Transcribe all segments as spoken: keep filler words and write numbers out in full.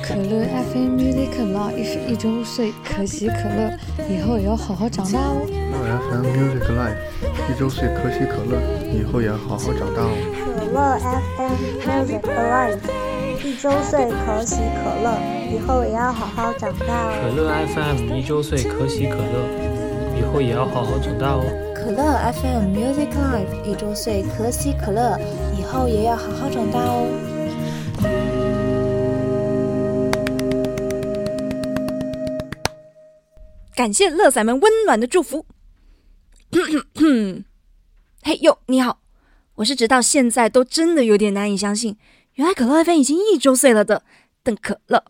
可乐 F M Music Live 一周岁，可喜可乐，以后也要好好长大哦。 可乐 F M Music Live 一周岁，可喜可乐，以后也要好好长大哦。 可乐 F M Music Live 一周岁，可喜可乐，以后也要好好长大哦。 可乐 F M 一周岁，可喜可乐，以后也要好好长大哦。 可乐 F M Music Live 一周岁，可喜可乐，以后也要好好长大哦。 感谢乐仔们温暖的祝福。嘿呦，你好，我是直到现在都真的有点难以相信，原来可乐 F M 已经一周岁了的邓可乐。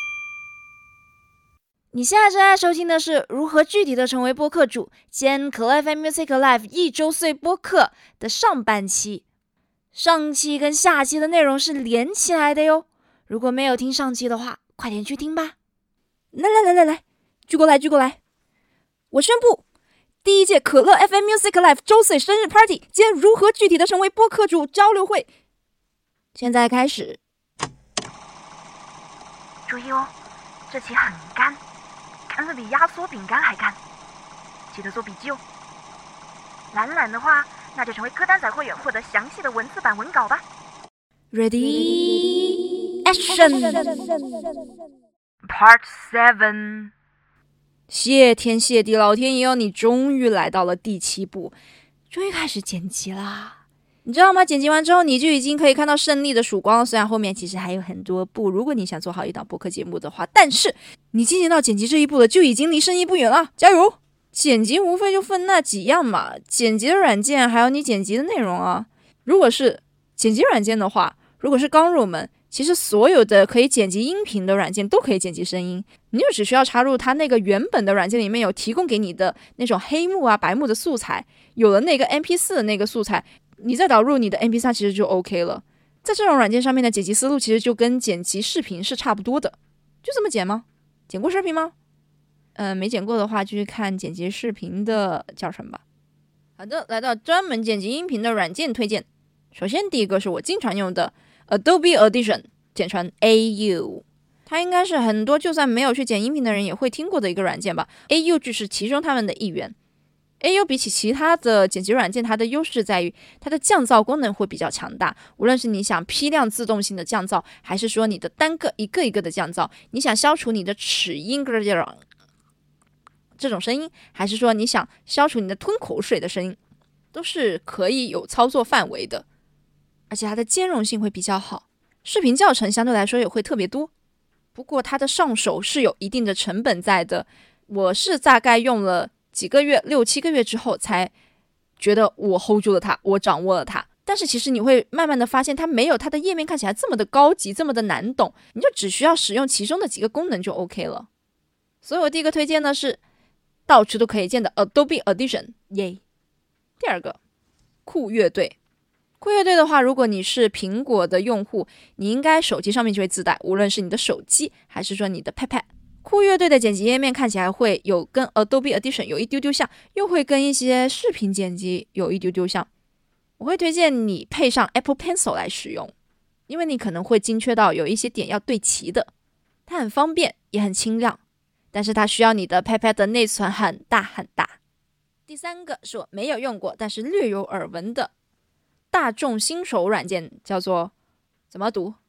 你现在正在收听的是如何具体的成为播客主兼可乐 F M Music Live 一周岁播客的上半期。上期跟下期的内容是连起来的哟，如果没有听上期的话，快点去听吧。来来来来来，聚过来聚过来，我宣布第一届可乐 F M Music Live 周岁生日 Party 兼如何具体的成为播客主交流会现在开始。 注意哦，这期很干，干得比压缩饼干还干，记得做笔记哦。懒懒的话，那就成为歌单仔会员，获得详细的文字版文稿吧。 Ready Action Part seven。 谢天谢地老天爷哦，你终于来到了第七步，终于开始剪辑啦。你知道吗？剪辑完之后你就已经可以看到胜利的曙光了，虽然后面其实还有很多步，如果你想做好一档播客节目的话，但是你进行到剪辑这一步了，就已经离胜利不远了，加油！剪辑无非就分那几样嘛，剪辑的软件还有你剪辑的内容啊。如果是剪辑软件的话，如果是刚入门，其实所有的可以剪辑音频的软件都可以剪辑声音，你就只需要插入它那个原本的软件里面有提供给你的那种黑幕啊白幕的素材，有了那个 M P 四 的那个素材，你再导入你的 M P 三 其实就 OK 了。在这种软件上面的剪辑思路其实就跟剪辑视频是差不多的。就这么剪吗？剪过视频吗？呃，没剪过的话就去看剪辑视频的教程吧。好的，来到专门剪辑音频的软件推荐。首先第一个是我经常用的 Adobe Audition， 简称 A U， 它应该是很多就算没有去剪音频的人也会听过的一个软件吧。 A U 就是其中他们的一员。 A U 比起其他的剪辑软件，它的优势在于它的降噪功能会比较强大，无论是你想批量自动性的降噪，还是说你的单个一个一个的降噪，你想消除你的齿音这种声音，还是说你想消除你的吞口水的声音，都是可以有操作范围的，而且它的兼容性会比较好，视频教程相对来说也会特别多。不过它的上手是有一定的成本在的，我是大概用了几个月六七个月之后才觉得我 hold 住了它，我掌握了它。但是其实你会慢慢的发现它没有它的页面看起来这么的高级，这么的难懂，你就只需要使用其中的几个功能就 OK 了。所以我第一个推荐呢是到处都可以见的 Adobe Audition， 耶。第二个酷乐队。酷乐队的话，如果你是苹果的用户，你应该手机上面就会自带，无论是你的手机还是说你的 iPad。 酷乐队的剪辑页面看起来会有跟 Adobe Audition 有一丢丢像，又会跟一些视频剪辑有一丢丢像。我会推荐你配上 Apple Pencil 来使用，因为你可能会精确到有一些点要对齐的。它很方便也很轻量，但是它需要你的 iPad 的内存很大很大。第三个是我没有用过但是略有耳闻的大众新手软件，叫做怎么读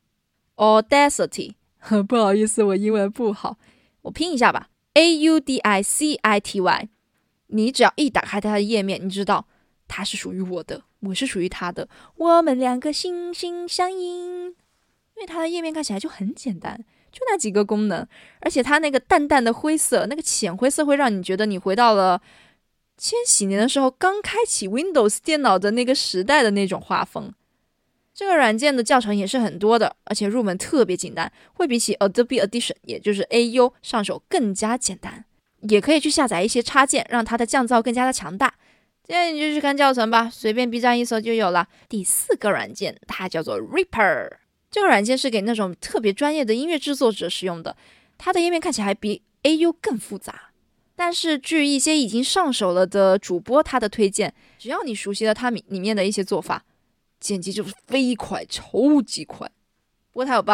Audacity 不好意思，我英文不好，我拼一下吧 A U D I C I T Y。 你只要一打开它的页面，你知道它是属于我的，我是属于它的，我们两个心心相印。因为它的页面看起来就很简单，就那几个功能，而且它那个淡淡的灰色，那个浅灰色会让你觉得你回到了千禧年的时候刚开启 Windows 电脑的那个时代的那种画风。这个软件的教程也是很多的，而且入门特别简单，会比起 Adobe Audition 也就是 A U 上手更加简单，也可以去下载一些插件，让它的降噪更加的强大。现在你就去看教程吧，随便 B 站一搜就有了。第四个软件它叫做 Reaper， 这个软件是给那种特别专业的音乐制作者使用的，它的页面看起来比 A U 更复杂，但是据一些已经上手了的主播他的推荐，只要你熟悉了它里面的一些做法，剪辑就是飞快，超级快。不过它有 bug，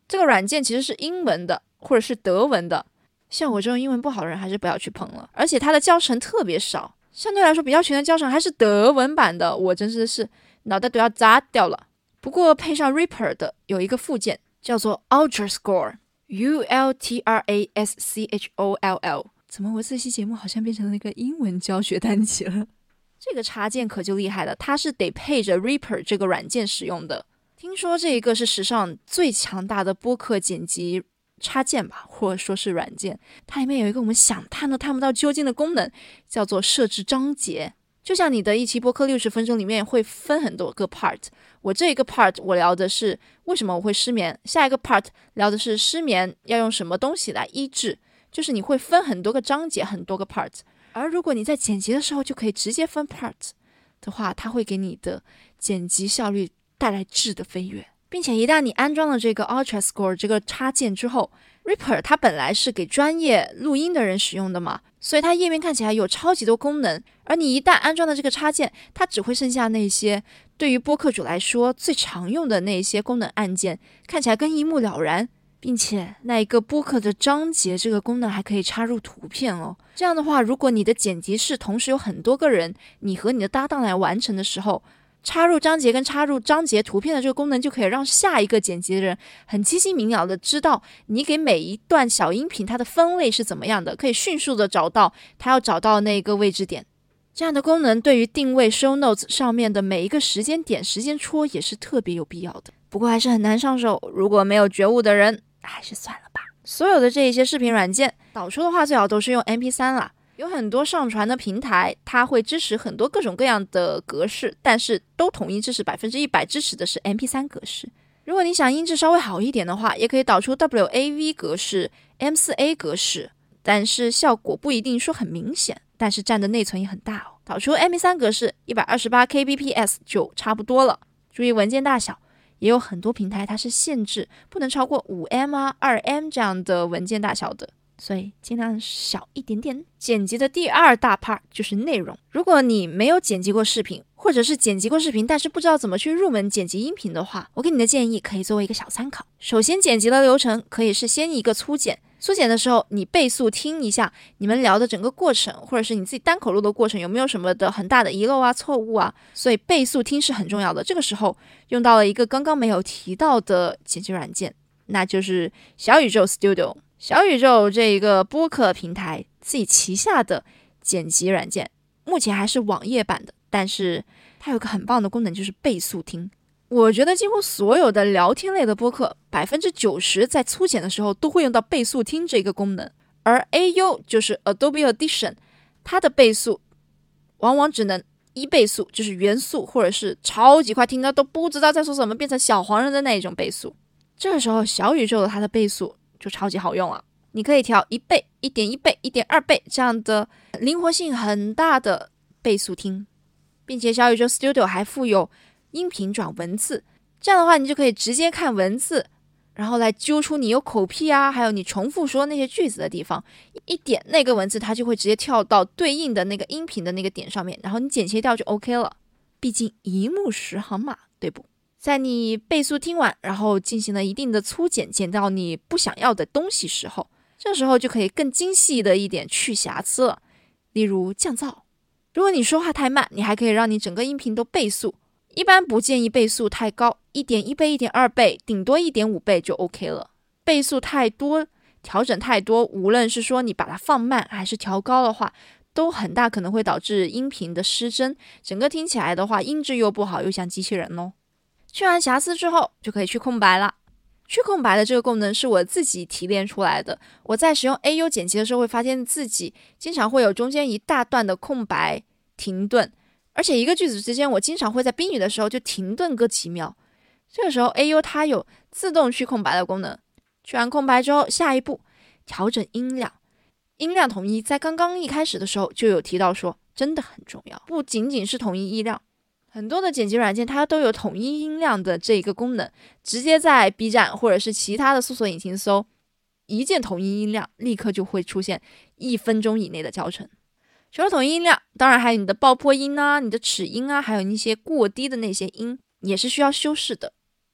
这个软件其实是英文的或者是德文的，像我这种英文不好的人还是不要去碰了，而且它的教程特别少，相对来说比较全的教程还是德文版的，我真的是脑袋都要砸掉了。不过配上 Reaper 的有一个附件叫做 Ultra Score U L T R A S C H O L L， 怎么我这期节目好像变成了一个英文教学单集了？这个插件可就厉害了，它是得配着 Reaper 这个软件使用的。听说这个是史上最强大的播客剪辑插件吧，或者说是软件。它里面有一个我们想探都探不到究竟的功能，叫做设置章节。就像你的一期播客六十分钟里面会分很多个 part， 我这一个 part 我聊的是为什么我会失眠，下一个 part 聊的是失眠要用什么东西来医治，就是你会分很多个章节，很多个 part。而如果你在剪辑的时候就可以直接分 part 的话，它会给你的剪辑效率带来质的飞跃。并且一旦你安装了这个 Ultra Score 这个插件之后， Reaper 它本来是给专业录音的人使用的嘛，所以它页面看起来有超级多功能，而你一旦安装了这个插件，它只会剩下那些对于播客主来说最常用的那些功能按键，看起来更一目了然。并且那一个播客的章节这个功能还可以插入图片哦。这样的话，如果你的剪辑室同时有很多个人，你和你的搭档来完成的时候，插入章节跟插入章节图片的这个功能就可以让下一个剪辑的人很清晰明了的知道你给每一段小音频它的分类是怎么样的，可以迅速的找到他要找到那个位置点。这样的功能对于定位 show notes 上面的每一个时间点时间戳也是特别有必要的，不过还是很难上手，如果没有觉悟的人还是算了吧。所有的这一些视频软件导出的话最好都是用 M P 三 啦，有很多上传的平台它会支持很多各种各样的格式，但是都统一支持 百分之百 支持的是 M P 三 格式。如果你想音质稍微好一点的话，也可以导出 W A V 格式 M 四 A 格式，但是效果不一定说很明显，但是占的内存也很大哦。导出 M P 三 格式 一百二十八 K B P S 就差不多了。注意文件大小，也有很多平台它是限制不能超过 五 M 啊 二 M 这样的文件大小的，所以尽量小一点点。剪辑的第二大 part 就是内容。如果你没有剪辑过视频，或者是剪辑过视频但是不知道怎么去入门剪辑音频的话，我给你的建议可以作为一个小参考。首先剪辑的流程可以是先一个粗剪，粗剪的时候你倍速听一下你们聊的整个过程，或者是你自己单口录的过程有没有什么的很大的遗漏啊错误啊，所以倍速听是很重要的。这个时候用到了一个刚刚没有提到的剪辑软件，那就是小宇宙 Studio。 小宇宙这一个播客平台自己旗下的剪辑软件，目前还是网页版的，但是它有个很棒的功能，就是倍速听。我觉得几乎所有的聊天类的播客 百分之九十 在粗剪的时候都会用到倍速听这个功能，而 A U 就是 Adobe Audition， 它的倍速往往只能一倍速，就是原速或者是超级快，听到都不知道在说什么，变成小黄人的那一种倍速。这个时候小宇宙的它的倍速就超级好用了，你可以调一倍、一点一倍、一点二倍这样的灵活性很大的倍速听，并且小宇宙 Studio 还附有音频转文字，这样的话你就可以直接看文字，然后来揪出你有口癖啊，还有你重复说那些句子的地方，一点那个文字它就会直接跳到对应的那个音频的那个点上面，然后你剪切掉就 OK 了。毕竟一目十行嘛，对不？在你倍速听完，然后进行了一定的粗剪，剪到你不想要的东西时候，这时候就可以更精细的一点去瑕疵了，例如降噪。如果你说话太慢，你还可以让你整个音频都倍速，一般不建议倍速太高， 一点一倍、一点二倍，顶多 一点五倍就 OK 了。倍速太多，调整太多，无论是说你把它放慢还是调高的话，都很大可能会导致音频的失真，整个听起来的话音质又不好，又像机器人哦。去完瑕疵之后就可以去空白了。去空白的这个功能是我自己提炼出来的，我在使用 A U 剪辑的时候会发现自己经常会有中间一大段的空白停顿，而且一个句子之间我经常会在宾语的时候就停顿个几秒。这个时候 A U 它有自动去空白的功能，去完空白之后，下一步调整音量。音量统一在刚刚一开始的时候就有提到说真的很重要，不仅仅是统一音量，很多的剪辑软件它都有统一音量的这个功能，直接在 B 站或者是其他的搜索引擎搜一键统一音量，立刻就会出现一分钟以内的教程。除了统一音量，当然还有你的爆破音啊，你的齿音啊，还有一些过低的那些音也是需要修饰的。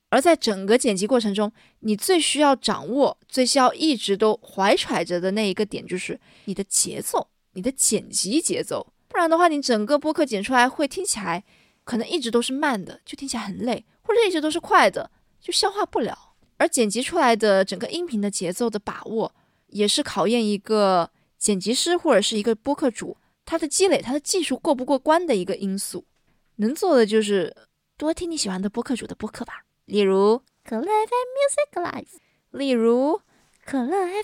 而在整个剪辑过程中，你最需要掌握、最需要一直都怀揣着的那一个点，就是你的节奏，你的剪辑节奏。不然的话，你整个播客剪出来会听起来可能一直都是慢的，就听起来很累，或者一直都是快的，就消化不了。而剪辑出来的整个音频的节奏的把握，也是考验一个剪辑师或者是一个播客主他的积累，他的技术过不过关的一个因素。能做的就是多听你喜欢的播客主的播客吧，例如可乐 F M Music Life， 例如可乐 F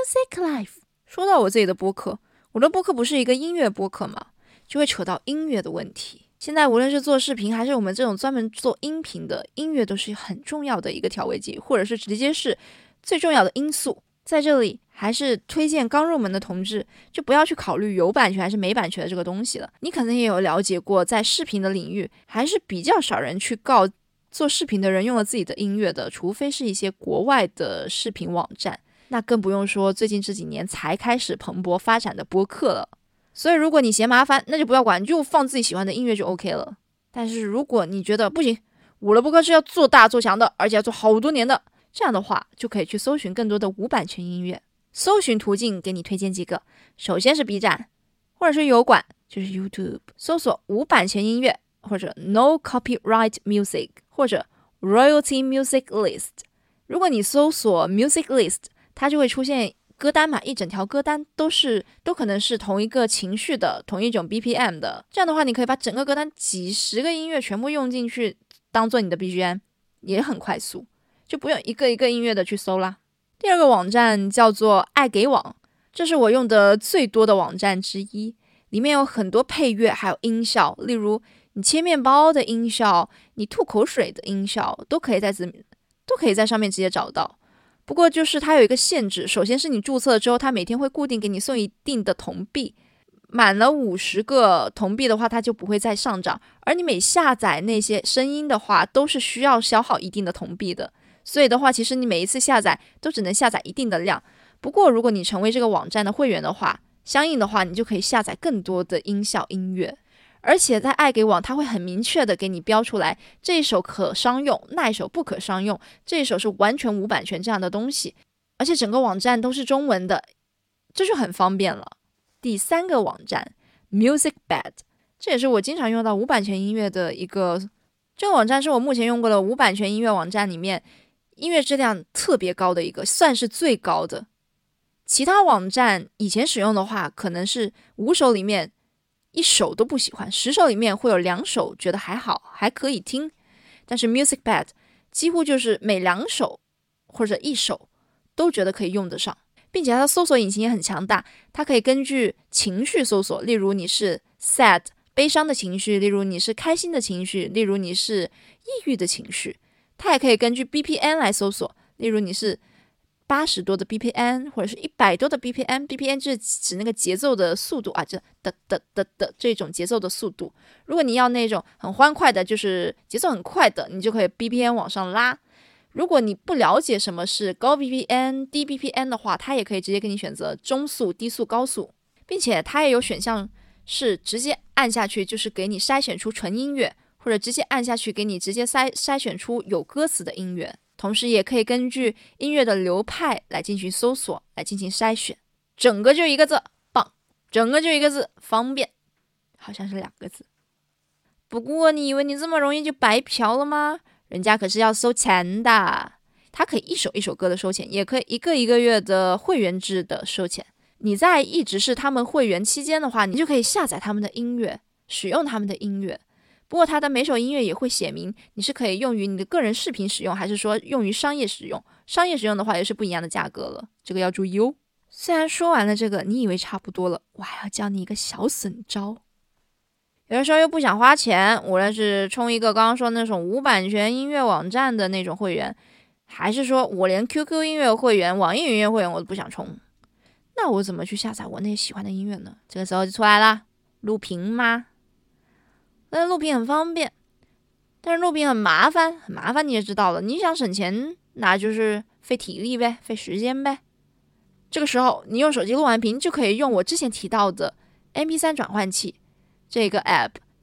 M Music Life。 说到我自己的播客，我的播客不是一个音乐播客嘛，就会扯到音乐的问题。现在无论是做视频还是我们这种专门做音频的，音乐都是很重要的一个调味剂，或者是直接是最重要的因素。在这里还是推荐刚入门的同志就不要去考虑有版权还是没版权的这个东西了。你可能也有了解过，在视频的领域还是比较少人去告做视频的人用了自己的音乐的，除非是一些国外的视频网站，那更不用说最近这几年才开始蓬勃发展的播客了。所以如果你嫌麻烦，那就不要管，就放自己喜欢的音乐就 OK 了。但是如果你觉得不行，我的播客是要做大做强的，而且要做好多年的，这样的话就可以去搜寻更多的无版权音乐。搜寻途径给你推荐几个，首先是 B 站，或者是油管，就是 YouTube， 搜索无版权音乐，或者 No Copyright Music， 或者 Royalty Music List。 如果你搜索 Music List， 它就会出现歌单嘛，一整条歌单都是都可能是同一个情绪的，同一种 B P M 的。这样的话你可以把整个歌单几十个音乐全部用进去当做你的 B G M， 也很快速，就不用一个一个音乐的去搜啦。第二个网站叫做爱给网，这是我用的最多的网站之一，里面有很多配乐还有音效，例如你切面包的音效，你吐口水的音效，都可以在这都可以在上面直接找到。不过就是它有一个限制，首先是你注册之后，它每天会固定给你送一定的铜币，满了五十个铜币的话，它就不会再上涨。而你每下载那些声音的话，都是需要消耗一定的铜币的，所以的话，其实你每一次下载都只能下载一定的量。不过如果你成为这个网站的会员的话，相应的话，你就可以下载更多的音效音乐。而且在爱给网，它会很明确的给你标出来，这一首可商用，那一首不可商用，这一首是完全无版权这样的东西。而且整个网站都是中文的，这就很方便了。第三个网站 MusicBed， 这也是我经常用到无版权音乐的一个，这个网站是我目前用过的无版权音乐网站里面音乐质量特别高的一个，算是最高的。其他网站以前使用的话，可能是五首里面一首都不喜欢，十首里面会有两首觉得还好，还可以听。但是 MusicBed 几乎就是每两首或者一首都觉得可以用得上，并且它的搜索引擎也很强大，它可以根据情绪搜索，例如你是 sad 悲伤的情绪，例如你是开心的情绪，例如你是抑郁的情绪。它也可以根据 B P M 来搜索，例如你是八十多的 B P M 或者是一百多的 B P M， B P M 就是指那个节奏的速度啊，这的的的的这种节奏的速度。如果你要那种很欢快的，就是节奏很快的，你就可以 B P M 往上拉。如果你不了解什么是高 B P M 低 B P M 的话，它也可以直接给你选择中速低速高速，并且它也有选项是直接按下去就是给你筛选出纯音乐，或者直接按下去给你直接筛筛选出有歌词的音乐。同时也可以根据音乐的流派来进行搜索，来进行筛选。整个就一个字，棒。整个就一个字，方便。好像是两个字。不过你以为你这么容易就白嫖了吗？人家可是要收钱的。它可以一首一首歌的收钱，也可以一个一个月的会员制的收钱。你在一直是他们会员期间的话，你就可以下载他们的音乐，使用他们的音乐。不过它的每首音乐也会写明你是可以用于你的个人视频使用，还是说用于商业使用。商业使用的话也是不一样的价格了，这个要注意哦。虽然说完了这个你以为差不多了，我还要教你一个小损招。有的时候又不想花钱，无论是充一个刚刚说那种无版权音乐网站的那种会员，还是说我连 Q Q 音乐会员、网易云音乐会员我都不想充，那我怎么去下载我那些喜欢的音乐呢？这个时候就出来了，录屏吗？但是录屏很方便，但是录屏很麻烦，很麻烦你也知道了。你想省钱，那就是费体力呗，费时间呗。这个时候，你用手机录完屏，就可以用我之前提到的 M P 三 转换器这个 app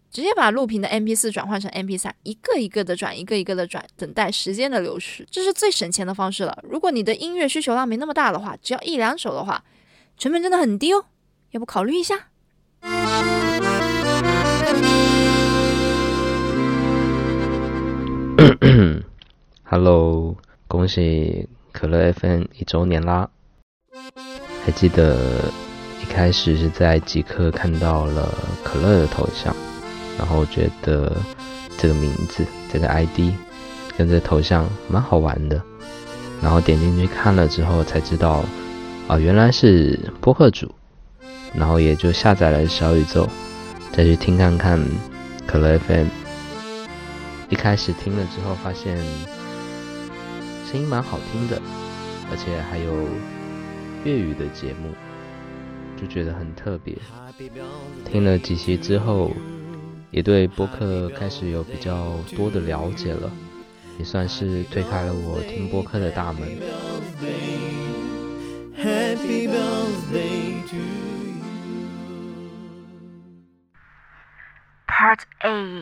直接把录屏的 M P 四 转换成 M P 三， 一个一个的转，一个一个的转，等待时间的流逝，这是最省钱的方式了。如果你的音乐需求量没那么大的话，只要一两首的话，成本真的很低哦，要不考虑一下。 Hello， 恭喜可乐 F M 一周年啦！还记得一开始是在极客看到了可乐的头像，然后觉得这个名字、这个 I D 跟这头像蛮好玩的，然后点进去看了之后才知道，啊，原来是播客主，然后也就下载了小宇宙，再去听看看可乐 F M。一开始听了之后发现声音蛮好听的，而且还有粤语的节目，就觉得很特别。听了几期之后，也对播客开始有比较多的了解了，也算是推开了我听播客的大门。Happy birthday to you. Part A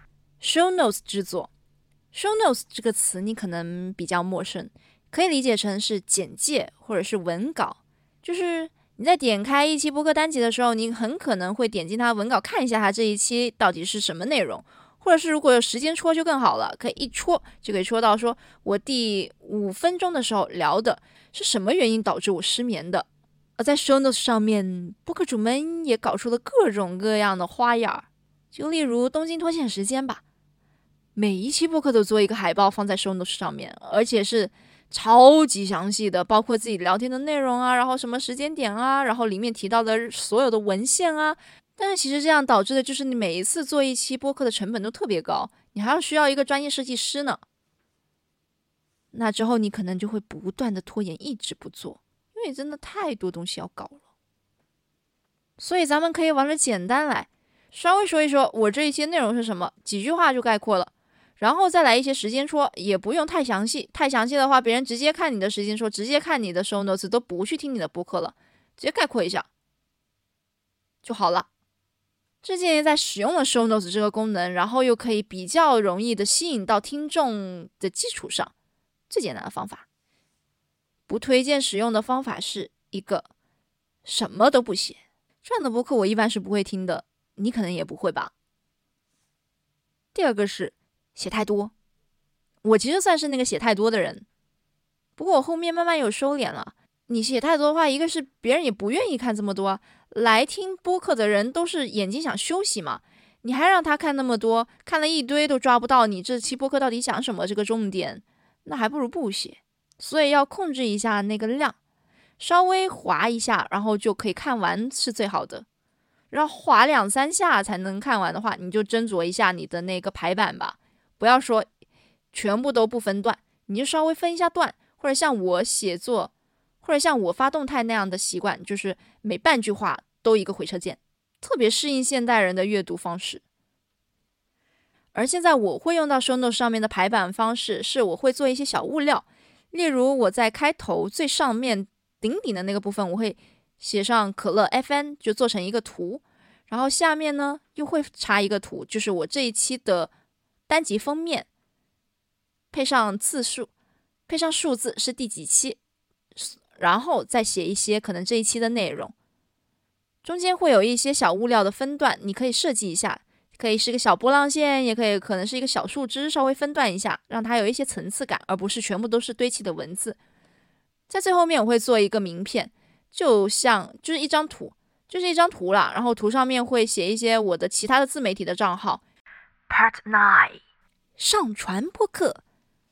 Show Notes 制作。 Show Notes 这个词你可能比较陌生，可以理解成是简介或者是文稿，就是你在点开一期播客单集的时候，你很可能会点进它文稿看一下它这一期到底是什么内容，或者是如果有时间戳就更好了，可以一戳就可以戳到说我第五分钟的时候聊的是什么原因导致我失眠的。而在 Show Notes 上面，播客主们也搞出了各种各样的花样，就例如东京脱线时间吧，每一期播客都做一个海报放在 show notes 上面，而且是超级详细的，包括自己聊天的内容啊，然后什么时间点啊，然后里面提到的所有的文献啊。但是其实这样导致的就是你每一次做一期播客的成本都特别高，你还要需要一个专业设计师呢。那之后你可能就会不断的拖延，一直不做，因为真的太多东西要搞了。所以咱们可以往这简单来，稍微说一说我这一期内容是什么，几句话就概括了。然后再来一些时间戳，也不用太详细，太详细的话别人直接看你的时间戳，直接看你的 show notes 都不去听你的播客了，直接概括一下就好了。这建议在使用了 show notes 这个功能，然后又可以比较容易的吸引到听众的基础上，最简单的方法。不推荐使用的方法是一个什么都不写，这样的播客我一般是不会听的，你可能也不会吧。第二个是写太多，我其实算是那个写太多的人，不过我后面慢慢有收敛了。你写太多的话，一个是别人也不愿意看这么多，来听播客的人都是眼睛想休息嘛，你还让他看那么多，看了一堆都抓不到你这期播客到底讲什么这个重点，那还不如不写。所以要控制一下那个量，稍微滑一下然后就可以看完是最好的。然后滑两三下才能看完的话，你就斟酌一下你的那个排版吧，不要说全部都不分段，你就稍微分一下段，或者像我写作或者像我发动态那样的习惯，就是每半句话都一个回车键，特别适应现代人的阅读方式。而现在我会用到 show notes 上面的排版方式，是我会做一些小物料，例如我在开头最上面顶顶的那个部分，我会写上可乐 F M， 就做成一个图，然后下面呢又会插一个图，就是我这一期的单集封面，配上次数，配上数字是第几期，然后再写一些可能这一期的内容。中间会有一些小物料的分段，你可以设计一下，可以是个小波浪线，也可以可能是一个小树枝，稍微分段一下，让它有一些层次感，而不是全部都是堆砌的文字。在最后面我会做一个名片，就像就是一张图，就是一张图啦，然后图上面会写一些我的其他的自媒体的账号。 Part nine 上传播客。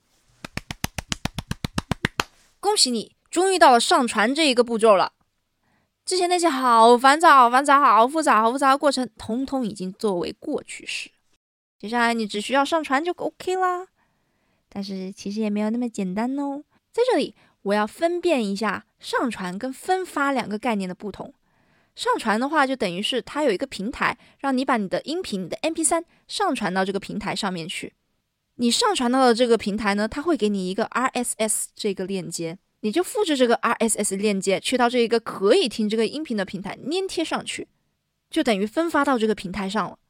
恭喜你终于到了上传这一个步骤了，之前那些好繁杂好繁杂好复杂好复杂的过程统统已经作为过去式，接下来你只需要上传就 OK 啦。但是其实也没有那么简单哦，在这里我要分辨一下上传跟分发两个概念的不同。上传的话就等于是它有一个平台，让你把你的音频，你的 M P 三 上传到这个平台上面去。你上传到的这个平台呢，它会给你一个 R S S 这个链接，你就复制这个 R S S 链接去到这一个可以听这个音频的平台，粘贴上去，就等于分发到这个平台上了。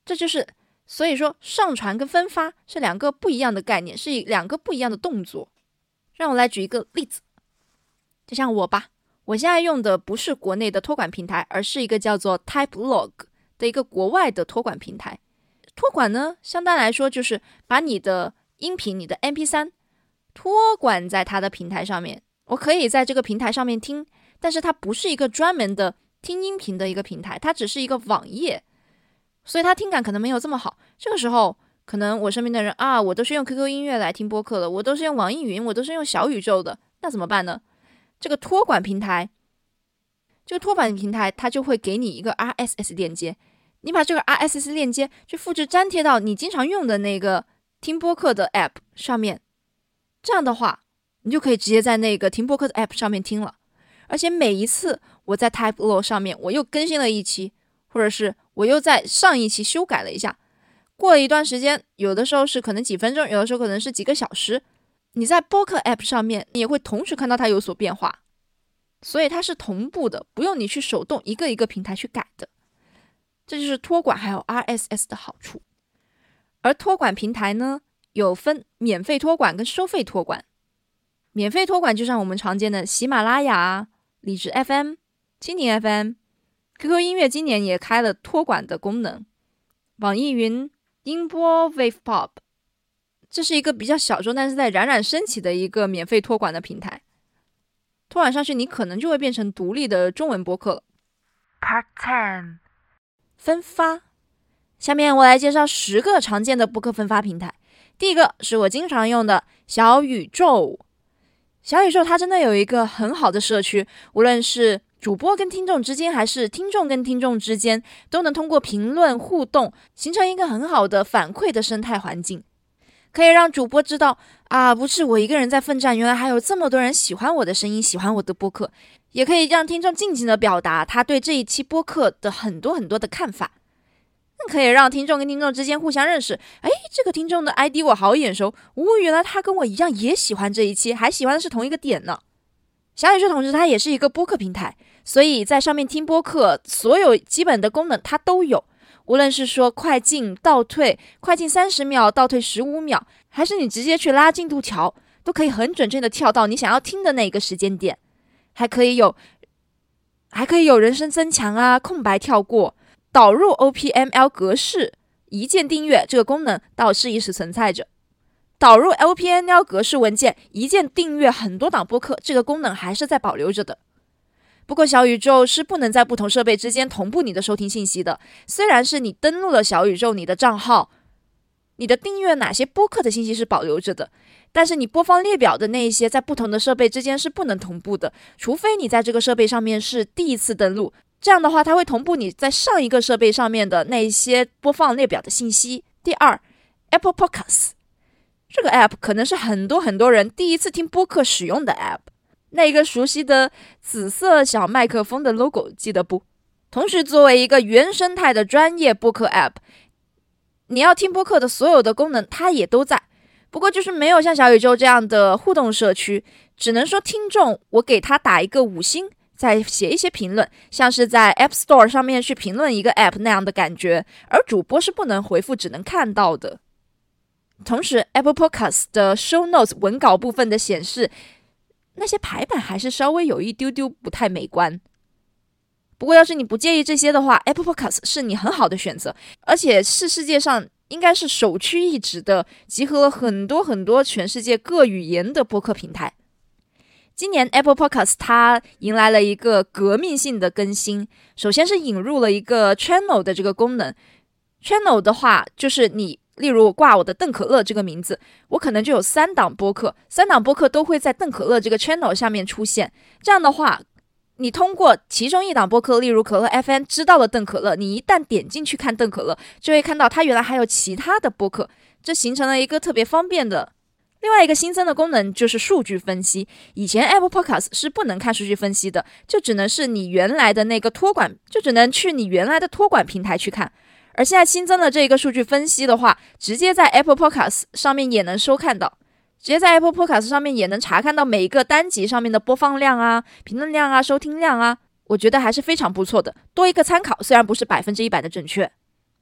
这就是所以说上传跟分发是两个不一样的概念，是两个不一样的动作。让我来举一个例子，就像我吧，我现在用的不是国内的托管平台，而是一个叫做 TypeLog 的一个国外的托管平台。托管呢，相当来说就是把你的音频、你的 M P 三 托管在它的平台上面，我可以在这个平台上面听，但是它不是一个专门的听音频的一个平台，它只是一个网页，所以它听感可能没有这么好。这个时候可能我身边的人啊，我都是用 Q Q 音乐来听播客的，我都是用网易云，我都是用小宇宙的，那怎么办呢？这个托管平台，这个托管平台它就会给你一个 R S S 链接，你把这个 R S S 链接去复制粘贴到你经常用的那个听播客的 App 上面，这样的话你就可以直接在那个听播客的 App 上面听了。而且每一次我在 TypeLog 上面我又更新了一期，或者是我又在上一期修改了一下，过了一段时间，有的时候是可能几分钟，有的时候可能是几个小时，你在播客 App 上面你也会同时看到它有所变化，所以它是同步的，不用你去手动一个一个平台去改的。这就是托管还有 R S S 的好处。而托管平台呢，有分免费托管跟收费托管。免费托管就像我们常见的喜马拉雅、荔枝 F M、蜻蜓 F M、Q Q 音乐今年也开了托管的功能，网易云、音波 Wave Pop， 这是一个比较小众但是在冉冉升起的一个免费托管的平台。托管上去你可能就会变成独立的中文播客了。 Part ten 分发，下面我来介绍十个常见的播客分发平台。第一个是我经常用的小宇宙。小宇宙它真的有一个很好的社区，无论是主播跟听众之间还是听众跟听众之间，都能通过评论互动形成一个很好的反馈的生态环境，可以让主播知道啊，不是我一个人在奋战，原来还有这么多人喜欢我的声音，喜欢我的播客，也可以让听众尽情的表达他对这一期播客的很多很多的看法，更可以让听众跟听众之间互相认识。哎，这个听众的 I D 我好眼熟，哦，原来他跟我一样也喜欢这一期，还喜欢的是同一个点呢。小宇宙同时它也是一个播客平台，所以在上面听播客所有基本的功能它都有，无论是说快进倒退，快进三十秒倒退十五秒，还是你直接去拉进度条，都可以很准确的跳到你想要听的那个时间点。还可以有还可以有人声增强啊，空白跳过，导入 O P M L 格式，一键订阅这个功能倒是一直存在着。导入 L P N L 格式文件，一键订阅很多档播客，这个功能还是在保留着的。不过小宇宙是不能在不同设备之间同步你的收听信息的，虽然是你登录了小宇宙，你的账号，你的订阅哪些播客的信息是保留着的，但是你播放列表的那一些在不同的设备之间是不能同步的，除非你在这个设备上面是第一次登录，这样的话它会同步你在上一个设备上面的那一些播放列表的信息。第二 Apple Podcasts， 这个 App 可能是很多很多人第一次听播客使用的 App， 那个熟悉的紫色小麦克风的 logo 记得不？同时作为一个原生态的专业播客 App， 你要听播客的所有的功能它也都在，不过就是没有像小宇宙这样的互动社区，只能说听众我给他打一个五星，再写一些评论，像是在 App Store 上面去评论一个 App 那样的感觉，而主播是不能回复，只能看到的。同时 Apple Podcast 的 Show Notes 文稿部分的显示，那些排版还是稍微有一丢丢不太美观。不过要是你不介意这些的话， Apple Podcast 是你很好的选择，而且是世界上应该是首屈一指的，集合了很多很多全世界各语言的播客平台。今年 Apple Podcast 它迎来了一个革命性的更新，首先是引入了一个 Channel 的这个功能。 Channel 的话就是你例如我挂我的邓可乐这个名字，我可能就有三档播客，三档播客都会在邓可乐这个 channel 下面出现。这样的话，你通过其中一档播客，例如可乐 F M 知道了邓可乐，你一旦点进去看邓可乐，就会看到它原来还有其他的播客，这形成了一个特别方便的。另外一个新增的功能就是数据分析，以前 Apple Podcast 是不能看数据分析的，就只能是你原来的那个托管，就只能去你原来的托管平台去看。而现在新增了这个数据分析的话，直接在 Apple Podcast 上面也能收看到，直接在 Apple Podcast 上面也能查看到每一个单集上面的播放量啊、评论量啊、收听量啊，我觉得还是非常不错的，多一个参考，虽然不是百分之一百的准确。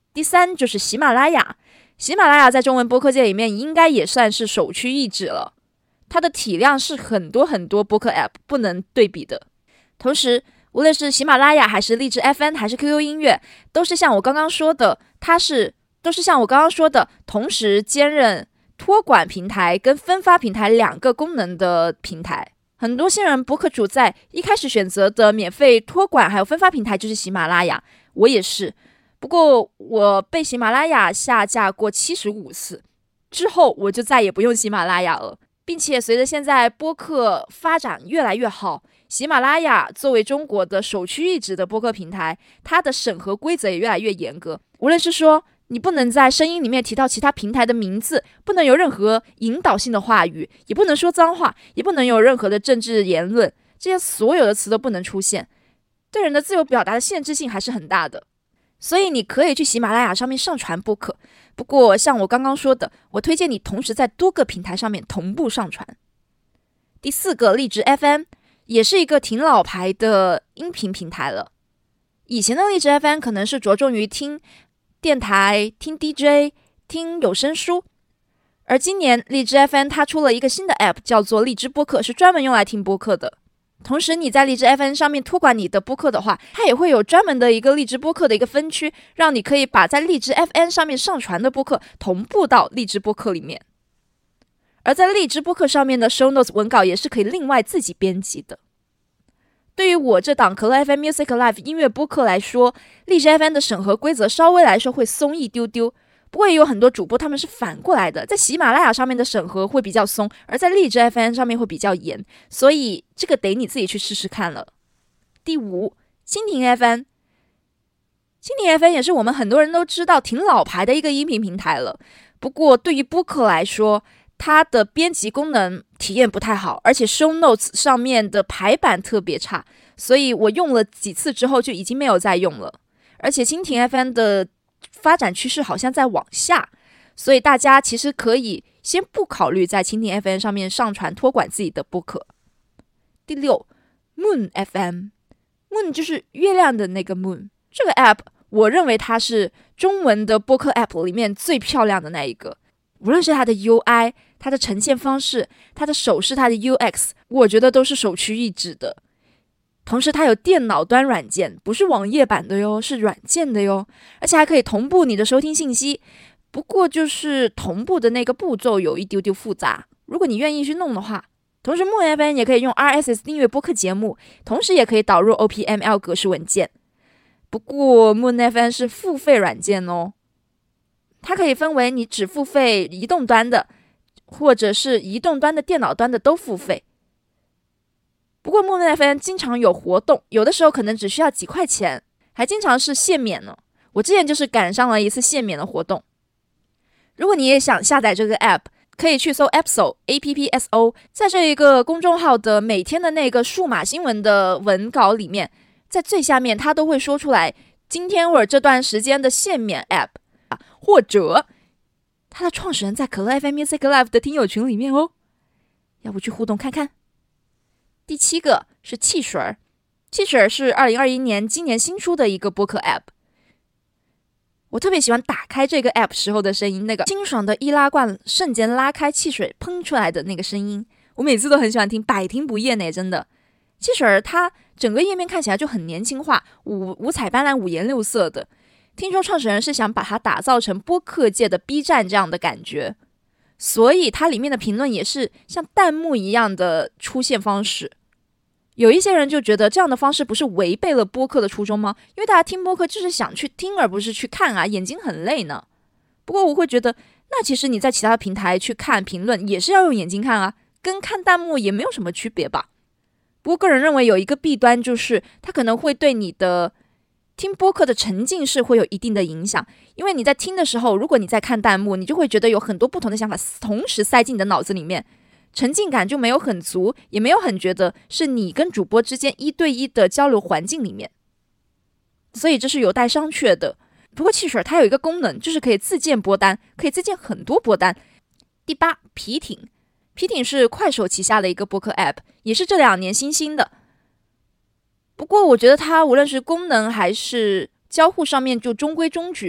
第三就是喜马拉雅，喜马拉雅在中文播客界里面应该也算是首屈一指了，它的体量是很多很多播客 App 不能对比的。同时无论是喜马拉雅还是荔枝 F M 还是 Q Q 音乐，都是像我刚刚说的，它是都是像我刚刚说的，同时兼任托管平台跟分发平台两个功能的平台。很多新人播客主在一开始选择的免费托管还有分发平台就是喜马拉雅，我也是。不过我被喜马拉雅下架过七十五次之后，我就再也不用喜马拉雅了，并且随着现在播客发展越来越好，喜马拉雅作为中国的首屈一指的播客平台，它的审核规则也越来越严格。无论是说你不能在声音里面提到其他平台的名字，不能有任何引导性的话语，也不能说脏话，也不能有任何的政治言论，这些所有的词都不能出现，对人的自由表达的限制性还是很大的。所以你可以去喜马拉雅上面上传播客，不过像我刚刚说的，我推荐你同时在多个平台上面同步上传。第四个，荔枝 F M 也是一个挺老牌的音频平台了。以前的荔枝 F M 可能是着重于听电台、听 D J、听有声书，而今年荔枝 F M 它出了一个新的 App 叫做荔枝播客，是专门用来听播客的。同时你在荔枝 F M 上面托管你的播客的话，它也会有专门的一个荔枝播客的一个分区，让你可以把在荔枝 F M 上面上传的播客同步到荔枝播客里面。而在荔枝播客上面的 show notes 文稿也是可以另外自己编辑的。对于我这档可乐 F M Music Live 音乐播客来说，荔枝 F M 的审核规则稍微来说会松一丢丢，不过也有很多主播他们是反过来的，在喜马拉雅上面的审核会比较松，而在荔枝 F M 上面会比较严，所以这个得你自己去试试看了。第五，蜻蜓 F M。 蜻蜓 F M 也是我们很多人都知道挺老牌的一个音频平台了，不过对于播客来说，它的编辑功能体验不太好，而且 show notes 上面的排版特别差，所以我用了几次之后就已经没有再用了。而且蜻蜓 F M 的发展趋势好像在往下，所以大家其实可以先不考虑在蜻蜓 F M 上面上传托管自己的播客。第六， Moon F M。 Moon 就是月亮的那个 Moon， 这个 app 我认为它是中文的播客 app 里面最漂亮的那一个，无论是它的 U I、 它的呈现方式、它的手势、它的 U X， 我觉得都是首屈一指的。同时它有电脑端软件，不是网页版的哟，是软件的哟，而且还可以同步你的收听信息。不过就是同步的那个步骤有一丢丢复杂，如果你愿意去弄的话。同时 Moon F M 也可以用 R S S 订阅播客节目，同时也可以导入 O P M L 格式文件。不过 Moon F M 是付费软件哦，它可以分为你只付费移动端的，或者是移动端的电脑端的都付费。不过 Moon F M 经常有活动，有的时候可能只需要几块钱，还经常是限免呢。我之前就是赶上了一次限免的活动。如果你也想下载这个 app， 可以去搜 Appso A P P S O， 在这一个公众号的每天的那个数码新闻的文稿里面，在最下面它都会说出来今天或者这段时间的限免 app， 或者它的创始人在可乐 F M Music Live 的听友群里面哦，要不去互动看看。第七个是汽水儿，汽水儿是二零二一年今年新出的一个播客 app。 我特别喜欢打开这个 app 时候的声音，那个清爽的易拉罐瞬间拉开汽水喷出来的那个声音，我每次都很喜欢听，百听不厌呢，真的。汽水儿它整个页面看起来就很年轻化，五五彩斑斓、五颜六色的。听说创始人是想把它打造成播客界的 B 站这样的感觉，所以它里面的评论也是像弹幕一样的出现方式。有一些人就觉得这样的方式不是违背了播客的初衷吗？因为大家听播客就是想去听而不是去看啊，眼睛很累呢。不过我会觉得，那其实你在其他平台去看评论也是要用眼睛看啊，跟看弹幕也没有什么区别吧。不过个人认为有一个弊端，就是它可能会对你的听播客的沉浸式会有一定的影响。因为你在听的时候，如果你在看弹幕，你就会觉得有很多不同的想法同时塞进你的脑子里面，沉浸感就没有很足，也没有很觉得是你跟主播之间一对一的交流环境里面，所以这是有待商榷的。不过汽水它有一个功能，就是可以自建播单，可以自建很多播单。第八，皮艇。皮艇是快手旗下的一个播客 app， 也是这两年新兴的。不过我觉得它无论是功能还是交互上面就中规中矩吧，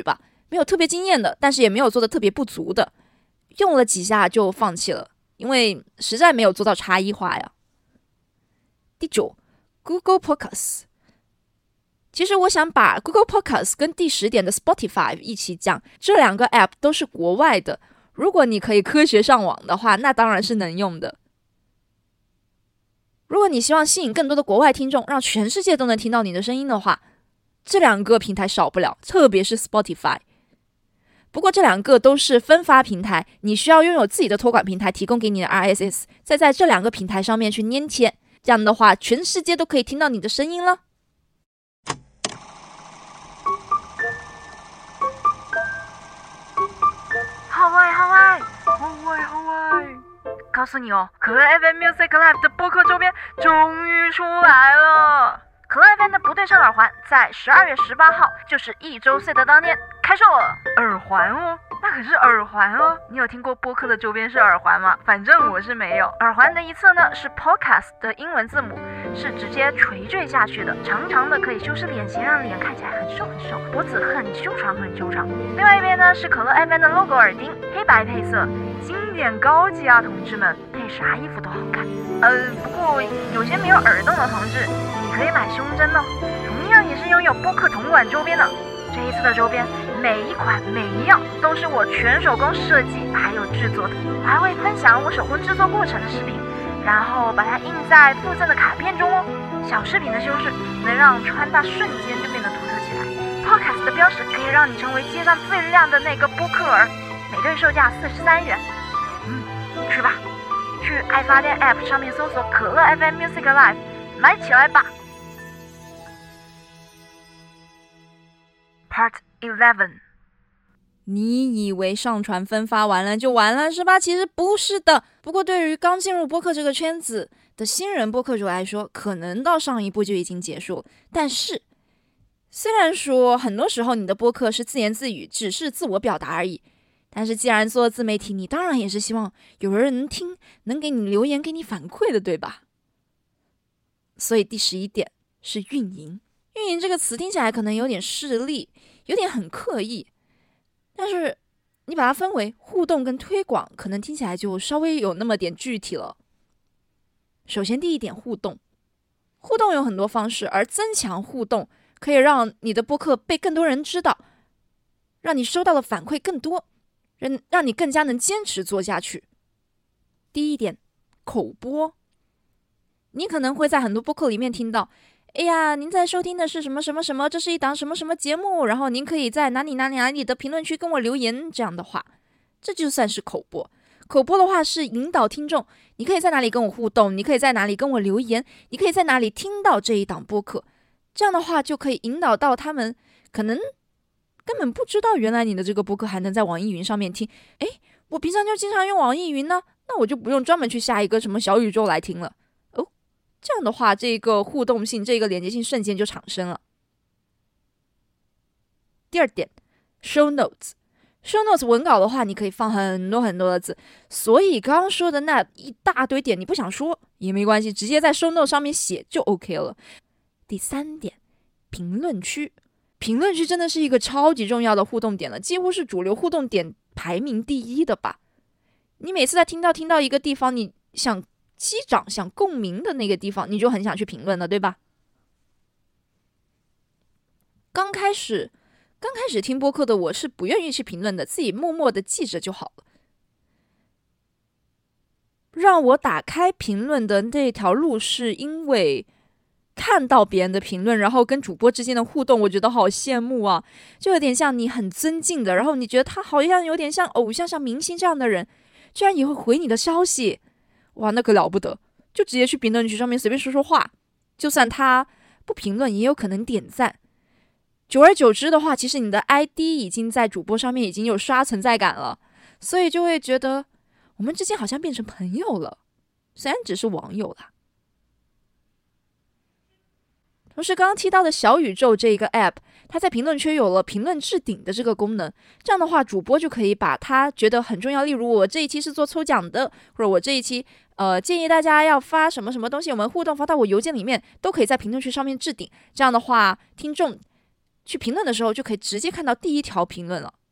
没有特别惊艳的，但是也没有做的特别不足的，用了几下就放弃了，因为实在没有做到差异化呀。第九 Google Podcast， 其实我想把 Google Podcast 跟第十点的 Spotify 一起讲，这两个 App 都是国外的，如果你可以科学上网的话，那当然是能用的。如果你希望吸引更多的国外听众，让全世界都能听到你的声音的话，这两个平台少不了，特别是 Spotify。不过这两个都是分发平台，你需要拥有自己的托管平台提供给你的 R S S， 再在这两个平台上面去粘贴，这样的话全世界都可以听到你的声音了。 好喂好喂好喂好喂，告诉你哦，可乐 F M Music Live 的播客周边终于出来了。可乐 F M 的不对称耳环在十二月十八号，就是一周岁的当天开售了。耳环哦，那可是耳环哦。你有听过播客的周边是耳环吗？反正我是没有。耳环的一侧呢是 podcast 的英文字母，是直接垂坠下去的，长长的可以修饰脸型，让脸看起来很瘦很瘦，脖子很修长很修长。另外一边呢是可乐 F M 的 logo 耳钉，黑白配色，经典高级啊，同志们，配啥衣服都好看。呃，不过有些没有耳洞的同志，你可以买胸针哦，同样也是拥有播客铜管周边的。这一次的周边，每一款每一样都是我全手工设计还有制作的，我还会分享我手工制作过程的视频，然后把它印在附赠的卡片中哦。小饰品的修饰能让穿搭瞬间就变得独特起来。Podcast 的标识可以让你成为街上最亮的那个播客儿，每对售价四十三元。嗯，去吧，去爱发电 App 上面搜索可乐 F M Music Live， 买起来吧。Part eleven， 你以为上传分发完了就完了是吧？其实不是的。不过对于刚进入播客这个圈子的新人播客主来说，可能到上一步就已经结束了。但是虽然说很多时候你的播客是自言自语，只是自我表达而已，但是既然做自媒体，你当然也是希望有人能听，能给你留言，给你反馈的，对吧？所以第十一点是运营。运营这个词听起来可能有点势利，有点很刻意，但是你把它分为互动跟推广，可能听起来就稍微有那么点具体了。首先第一点，互动。互动有很多方式，而增强互动可以让你的播客被更多人知道，让你收到的反馈更多，让让你更加能坚持做下去。第一点，口播。你可能会在很多播客里面听到，哎呀，您在收听的是什么什么什么，这是一档什么什么节目，然后您可以在哪里哪里哪里的评论区跟我留言，这样的话，这就算是口播。口播的话是引导听众，你可以在哪里跟我互动，你可以在哪里跟我留言，你可以在哪里听到这一档播客，这样的话就可以引导到他们可能根本不知道原来你的这个播客还能在网易云上面听。诶，我平常就经常用网易云呢，那我就不用专门去下一个什么小宇宙来听了。哦，这样的话这个互动性，这个连接性瞬间就产生了。第二点 show notes。show notes 文稿的话，你可以放很多很多的字，所以刚刚说的那一大堆点你不想说也没关系，直接在 show notes 上面写就 OK 了。第三点，评论区。评论区真的是一个超级重要的互动点了，几乎是主流互动点排名第一的吧。你每次在听到听到一个地方，你想击掌想共鸣的那个地方，你就很想去评论了，对吧？刚开始刚开始听播客的我是不愿意去评论的，自己默默的记着就好了。让我打开评论的那条路是因为看到别人的评论，然后跟主播之间的互动，我觉得好羡慕啊，就有点像你很尊敬的，然后你觉得他好像有点像偶像像明星这样的人，居然也会回你的消息，哇，那可了不得，就直接去评论区上面随便说说话，就算他不评论也有可能点赞。久而久之的话，其实你的 I D 已经在主播上面已经有刷存在感了，所以就会觉得我们之间好像变成朋友了，虽然只是网友啦。同时刚刚提到的小宇宙这一个 app， 它在评论区有了评论置顶的这个功能，这样的话主播就可以把他觉得很重要，例如我这一期是做抽奖的，或者我这一期呃建议大家要发什么什么东西，我们互动发到我邮件里面，都可以在评论区上面置顶，这样的话听众去评论的时候就可以直接看到第一条评论了，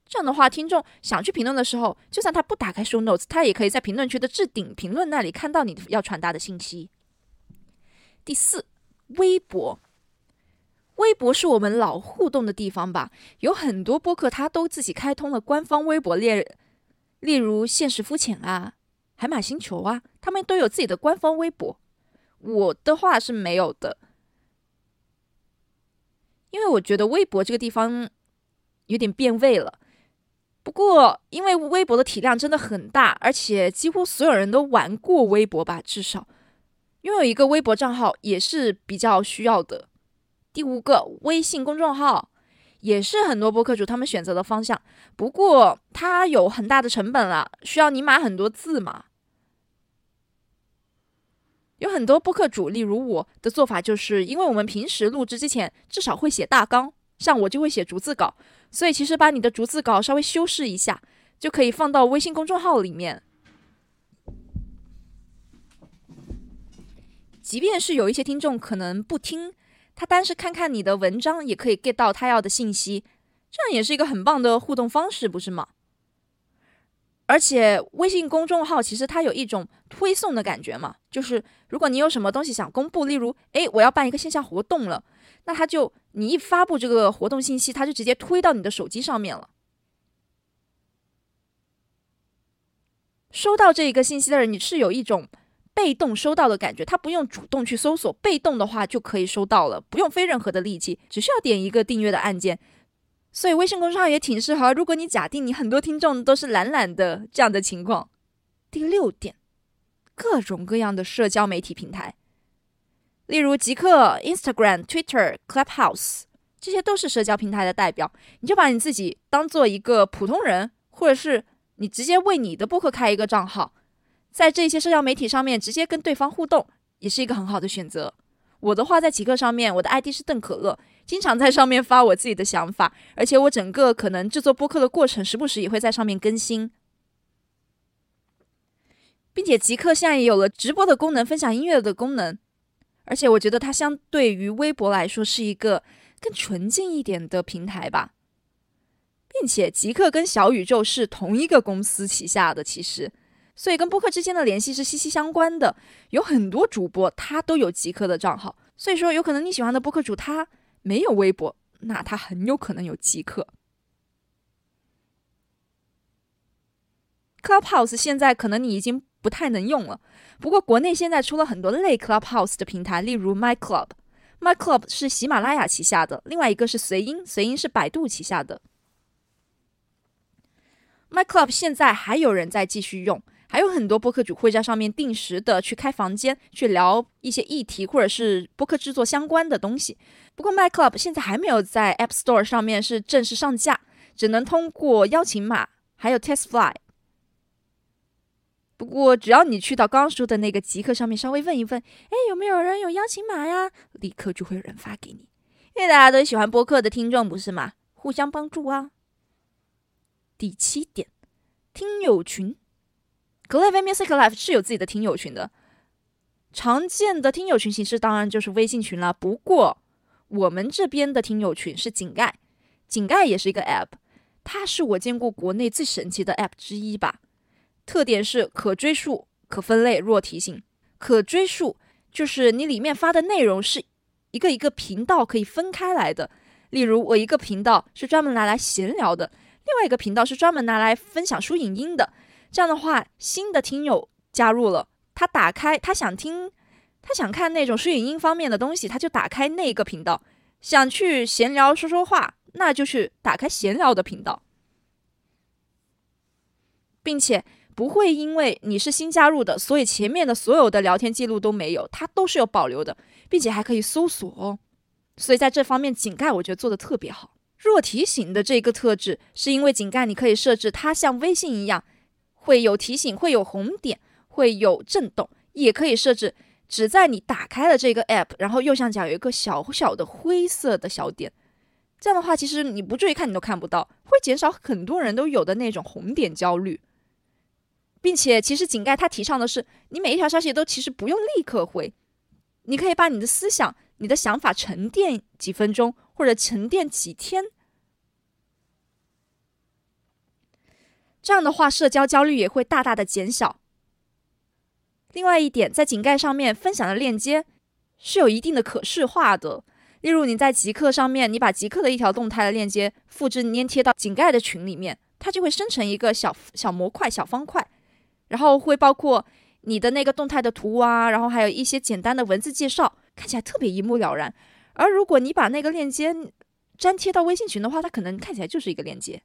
这样的话，听众想去评论的时候，就算他不打开 show notes， 他也可以在评论区的置顶评论那里看到你要传达的信息。第四，微博。微博是我们老互动的地方吧，有很多播客他都自己开通了官方微博，例例如现实肤浅啊、海马星球啊，他们都有自己的官方微博。我的话是没有的，因为我觉得微博这个地方有点变味了。不过因为微博的体量真的很大，而且几乎所有人都玩过微博吧，至少拥有一个微博账号也是比较需要的。第五个，微信公众号也是很多播客主他们选择的方向，不过它有很大的成本了，需要你码很多字嘛。有很多播客主，例如我的做法，就是因为我们平时录制之前至少会写大纲，像我就会写逐字稿，所以其实把你的逐字稿稍微修饰一下，就可以放到微信公众号里面。即便是有一些听众可能不听，他单是看看你的文章也可以 get 到他要的信息，这样也是一个很棒的互动方式，不是吗？而且微信公众号其实它有一种推送的感觉嘛，就是如果你有什么东西想公布，例如诶我要办一个线下活动了，那它就你一发布这个活动信息，它就直接推到你的手机上面了。收到这个信息的人，你是有一种被动收到的感觉，他不用主动去搜索，被动的话就可以收到了，不用费任何的力气，只需要点一个订阅的按键。所以微信公众号也挺适合如果你假定你很多听众都是懒懒的这样的情况。第六点，各种各样的社交媒体平台，例如极客、Instagram、Twitter、Clubhouse， 这些都是社交平台的代表。你就把你自己当做一个普通人，或者是你直接为你的播客开一个账号，在这些社交媒体上面直接跟对方互动，也是一个很好的选择。我的话在极客上面，我的 I D 是邓可乐，经常在上面发我自己的想法，而且我整个可能制作播客的过程时不时也会在上面更新。并且极客现在也有了直播的功能，分享音乐的功能，而且我觉得它相对于微博来说是一个更纯净一点的平台吧。并且极客跟小宇宙是同一个公司旗下的，其实所以跟播客之间的联系是息息相关的。有很多主播他都有极客的账号，所以说有可能你喜欢的播客主他没有微博，那他很有可能有极客。Clubhouse 现在可能你已经不太能用了，不过国内现在出了很多类 Clubhouse 的平台，例如 MyClub。MyClub 是喜马拉雅旗下的，另外一个是随音，随音是百度旗下的。MyClub 现在还有人在继续用，还有很多播客主会在上面定时的去开房间，去聊一些议题或者是播客制作相关的东西。不过 MyClub 现在还没有在 App Store 上面是正式上架，只能通过邀请码还有 TestFly。不过只要你去到刚刚说的那个极客上面稍微问一问，诶有没有人有邀请码呀，立刻就会有人发给你，因为大家都喜欢播客的听众不是吗？互相帮助啊。第七点，听友群。格雷威 Music Life 是有自己的听友群的，常见的听友群形式当然就是微信群了。不过我们这边的听友群是井盖，井盖也是一个 App， 它是我见过国内最神奇的 App 之一吧。特点是可追溯、可分类、弱提醒。可追溯就是你里面发的内容是一个一个频道可以分开来的，例如我一个频道是专门拿来闲聊的，另外一个频道是专门拿来分享书影音的。这样的话，新的听友加入了，他打开他想听他想看那种书影音方面的东西，他就打开那个频道，想去闲聊说说话，那就去打开闲聊的频道。并且不会因为你是新加入的，所以前面的所有的聊天记录都没有，它都是有保留的，并且还可以搜索哦。所以在这方面井盖我觉得做得特别好。弱提醒的这个特质是因为井盖你可以设置它像微信一样会有提醒，会有红点，会有震动，也可以设置只在你打开了这个 app， 然后右上角有一个小小的灰色的小点，这样的话其实你不注意看你都看不到，会减少很多人都有的那种红点焦虑。并且其实井盖它提倡的是你每一条消息都其实不用立刻回，你可以把你的思想你的想法沉淀几分钟或者沉淀几天， 这样的话社交焦虑也会大大的减小。另外一点，在井盖上面分享的链接是有一定的可视化的，例如你在极客上面，你把极客的一条动态的链接复制粘贴到井盖的群里面，它就会生成一个小小模块、小方块，然后会包括你的那个动态的图啊，然后还有一些简单的文字介绍，看起来特别一目了然。而如果你把那个链接粘贴到微信群的话，它可能看起来就是一个链接。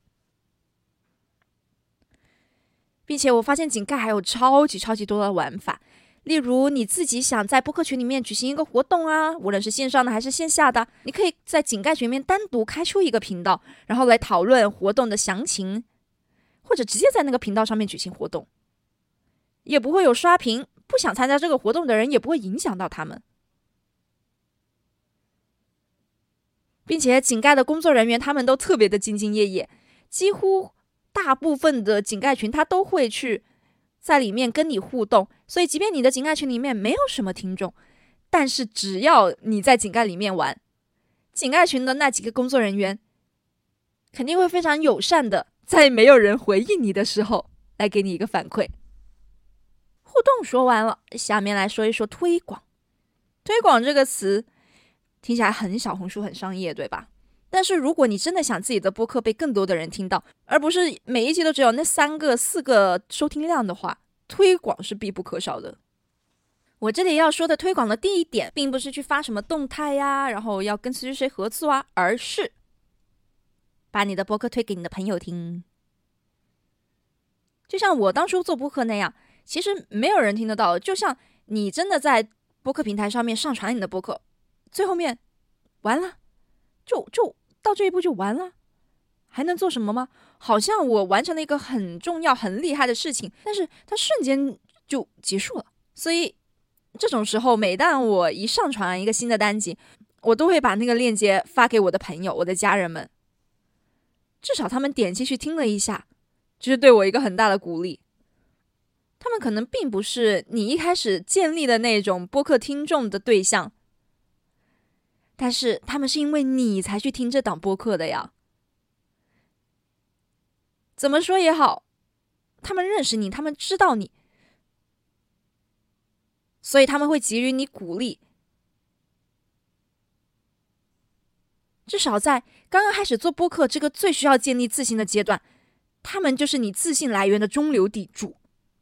并且我发现井盖还有超级超级多的玩法，例如你自己想在播客群里面举行一个活动啊，无论是线上的还是线下的，你可以在井盖群里面单独开出一个频道，然后来讨论活动的详情，或者直接在那个频道上面举行活动，也不会有刷屏，不想参加这个活动的人也不会影响到他们。并且井盖的工作人员他们都特别的兢兢业业，几乎大部分的井盖群他都会去在里面跟你互动，所以即便你的井盖群里面没有什么听众，但是只要你在井盖里面玩，井盖群的那几个工作人员肯定会非常友善的，在没有人回应你的时候来给你一个反馈。互动说完了，下面来说一说推广。推广这个词听起来很小红书很商业，对吧？但是如果你真的想自己的播客被更多的人听到，而不是每一期都只有那三个四个收听量的话，推广是必不可少的。我这里要说的推广的第一点，并不是去发什么动态呀，然后要跟谁谁合作啊，而是把你的播客推给你的朋友听。就像我当初做播客那样，其实没有人听得到，就像你真的在播客平台上面上传你的播客，最后面完了，就就到这一步就完了，还能做什么吗？好像我完成了一个很重要很厉害的事情，但是它瞬间就结束了。所以这种时候，每当我一上传一个新的单集，我都会把那个链接发给我的朋友我的家人们，至少他们点进去听了一下，这是对我一个很大的鼓励。他们可能并不是你一开始建立的那种播客听众的对象，但是他们是因为你才去听这档播客的呀。怎么说也好，他们认识你，他们知道你，所以他们会给予你鼓励。至少在刚刚开始做播客这个最需要建立自信的阶段，他们就是你自信来源的中流砥柱。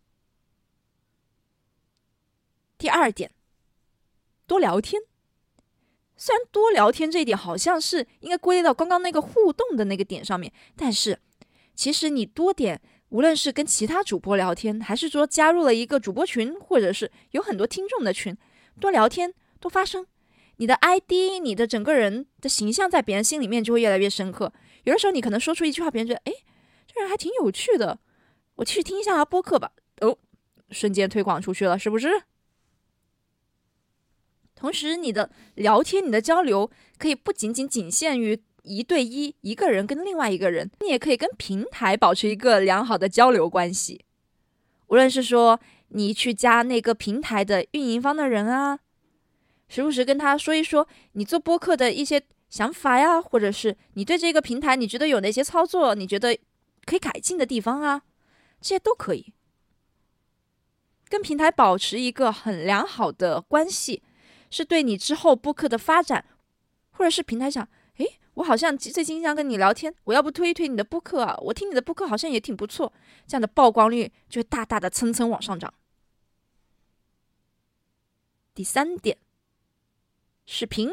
第二点，多聊天。虽然多聊天这一点好像是应该归类到刚刚那个互动的那个点上面，但是其实你多点，无论是跟其他主播聊天，还是说加入了一个主播群，或者是有很多听众的群，多聊天多发声，你的 I D 你的整个人的形象在别人心里面就会越来越深刻。有的时候你可能说出一句话，别人觉得诶这人还挺有趣的，我去听一下播客吧，哦，瞬间推广出去了，是不是？同时你的聊天你的交流可以不仅仅仅限于一对一一个人跟另外一个人，你也可以跟平台保持一个良好的交流关系。无论是说你去加那个平台的运营方的人啊，时不时跟他说一说你做播客的一些想法呀，或者是你对这个平台你觉得有哪些操作你觉得可以改进的地方啊，这些都可以跟平台保持一个很良好的关系，是对你之后播客的发展，或者是平台想诶我好像最近想跟你聊天，我要不推一推你的播客啊，我听你的播客好像也挺不错，这样的曝光率就会大大的蹭蹭往上涨。第三点，视频。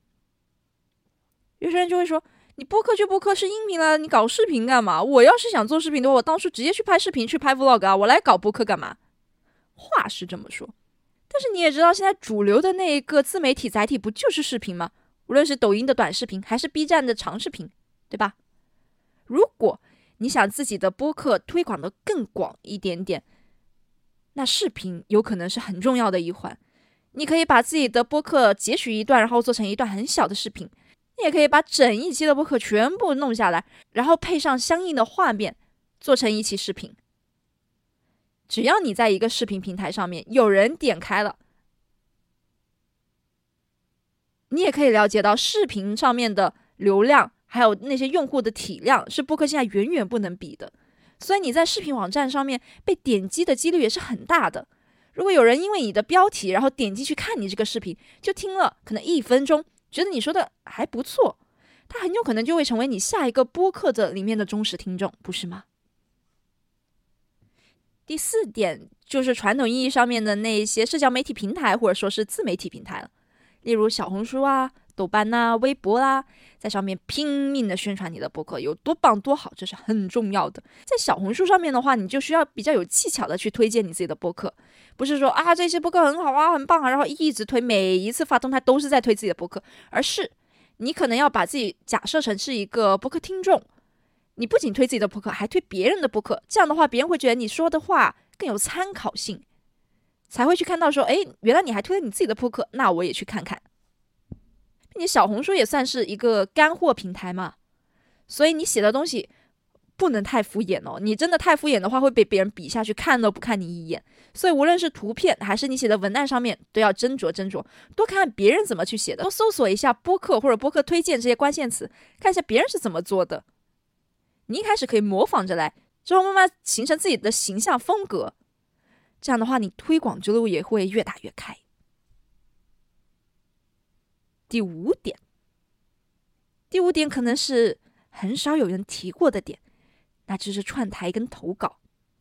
有些人就会说你播客就播客是音频了，你搞视频干嘛？我要是想做视频的话，我当初直接去拍视频去拍 vlog 啊，我来搞播客干嘛？话是这么说，但是你也知道现在主流的那一个自媒体载体不就是视频吗？无论是抖音的短视频还是 B 站的长视频，对吧？如果你想自己的播客推广的更广一点点，那视频有可能是很重要的一环。你可以把自己的播客截取一段，然后做成一段很小的视频，你也可以把整一期的播客全部弄下来，然后配上相应的画面做成一期视频。只要你在一个视频平台上面有人点开了，你也可以了解到视频上面的流量还有那些用户的体量是播客现在远远不能比的。 所以你在视频网站上面被点击的几率也是很大的。如果有人因为你的标题然后点击去看你这个视频，就听了可能一分钟，觉得你说的还不错，他很有可能就会成为你下一个播客的里面的忠实听众，不是吗？第四点就是传统意义上面的那些社交媒体平台或者说是自媒体平台了，例如小红书啊、豆瓣啊、微博啦、啊，在上面拼命的宣传你的播客有多棒多好，这是很重要的。在小红书上面的话，你就需要比较有技巧的去推荐你自己的播客，不是说啊这些播客很好啊很棒啊，然后一直推，每一次发动态都是在推自己的播客，而是你可能要把自己假设成是一个播客听众，你不仅推自己的播客，还推别人的播客，这样的话别人会觉得你说的话更有参考性，才会去看到说，诶，原来你还推了你自己的播客，那我也去看看。并且小红书也算是一个干货平台嘛，所以你写的东西不能太敷衍哦，你真的太敷衍的话会被别人比下去，看都不看你一眼。所以无论是图片还是你写的文案上面都要斟酌斟酌，多看看别人怎么去写的，多搜索一下播客或者播客推荐这些关键词，看一下别人是怎么做的。你一开始可以模仿着来，之后慢慢形成自己的形象风格，这样的话你推广之路也会越打越开。第五点，第五点可能是很少有人提过的点，那就是串台跟投稿。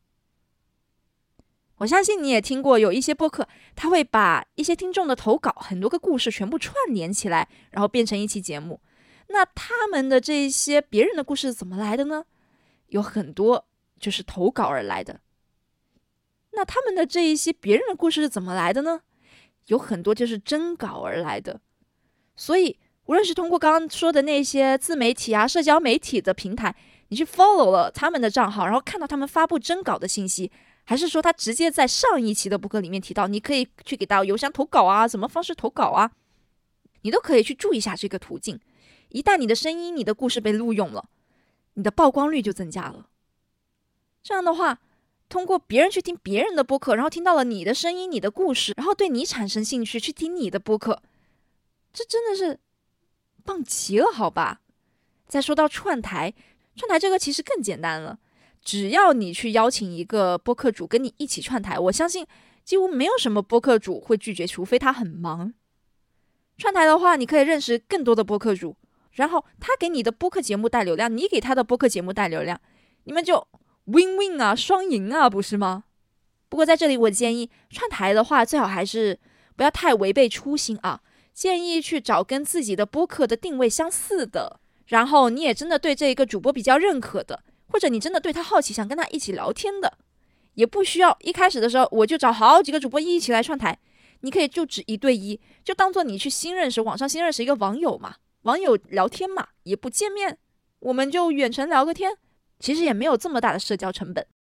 我相信你也听过有一些播客，他会把一些听众的投稿很多个故事全部串联起来，然后变成一期节目。那他们的这些别人的故事怎么来的呢？有很多就是投稿而来的。那他们的这一些别人的故事是怎么来的呢？有很多就是征稿而来的。所以无论是通过刚刚说的那些自媒体啊、社交媒体的平台，你去 follow 了他们的账号，然后看到他们发布征稿的信息，还是说他直接在上一期的播客里面提到你可以去给到邮箱投稿啊，什么方式投稿啊，你都可以去注意一下这个途径。一旦你的声音、你的故事被录用了，你的曝光率就增加了。这样的话，通过别人去听别人的播客，然后听到了你的声音、你的故事，然后对你产生兴趣去听你的播客，这真的是棒极了，好吧？再说到串台，串台这个其实更简单了，只要你去邀请一个播客主跟你一起串台，我相信几乎没有什么播客主会拒绝，除非他很忙。串台的话，你可以认识更多的播客主，然后他给你的播客节目带流量，你给他的播客节目带流量，你们就 win win 啊，双赢啊，不是吗？不过在这里我建议串台的话，最好还是不要太违背初心啊，建议去找跟自己的播客的定位相似的，然后你也真的对这一个主播比较认可的，或者你真的对他好奇，想跟他一起聊天的，也不需要一开始的时候我就找好几个主播一起来串台，你可以就只一对一，就当做你去新认识网上新认识一个网友嘛，网友聊天嘛，也不见面，我们就远程聊个天，其实也没有这么大的社交成本。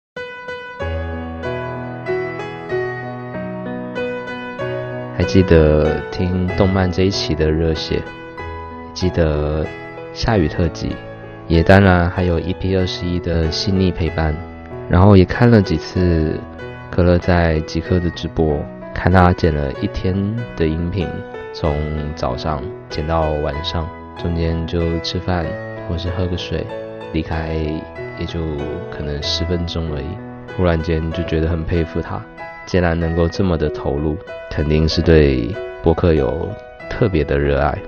还记得听动漫这一期的热血，记得下雨特辑，也当然还有 E P 二十一的细腻陪伴，然后也看了几次可乐在极客的直播，看他剪了一天的音频，从早上剪到晚上，中间就吃饭或是喝个水，离开也就可能十分钟而已。忽然间就觉得很佩服他，既然能够这么的投入，肯定是对播客有特别的热爱。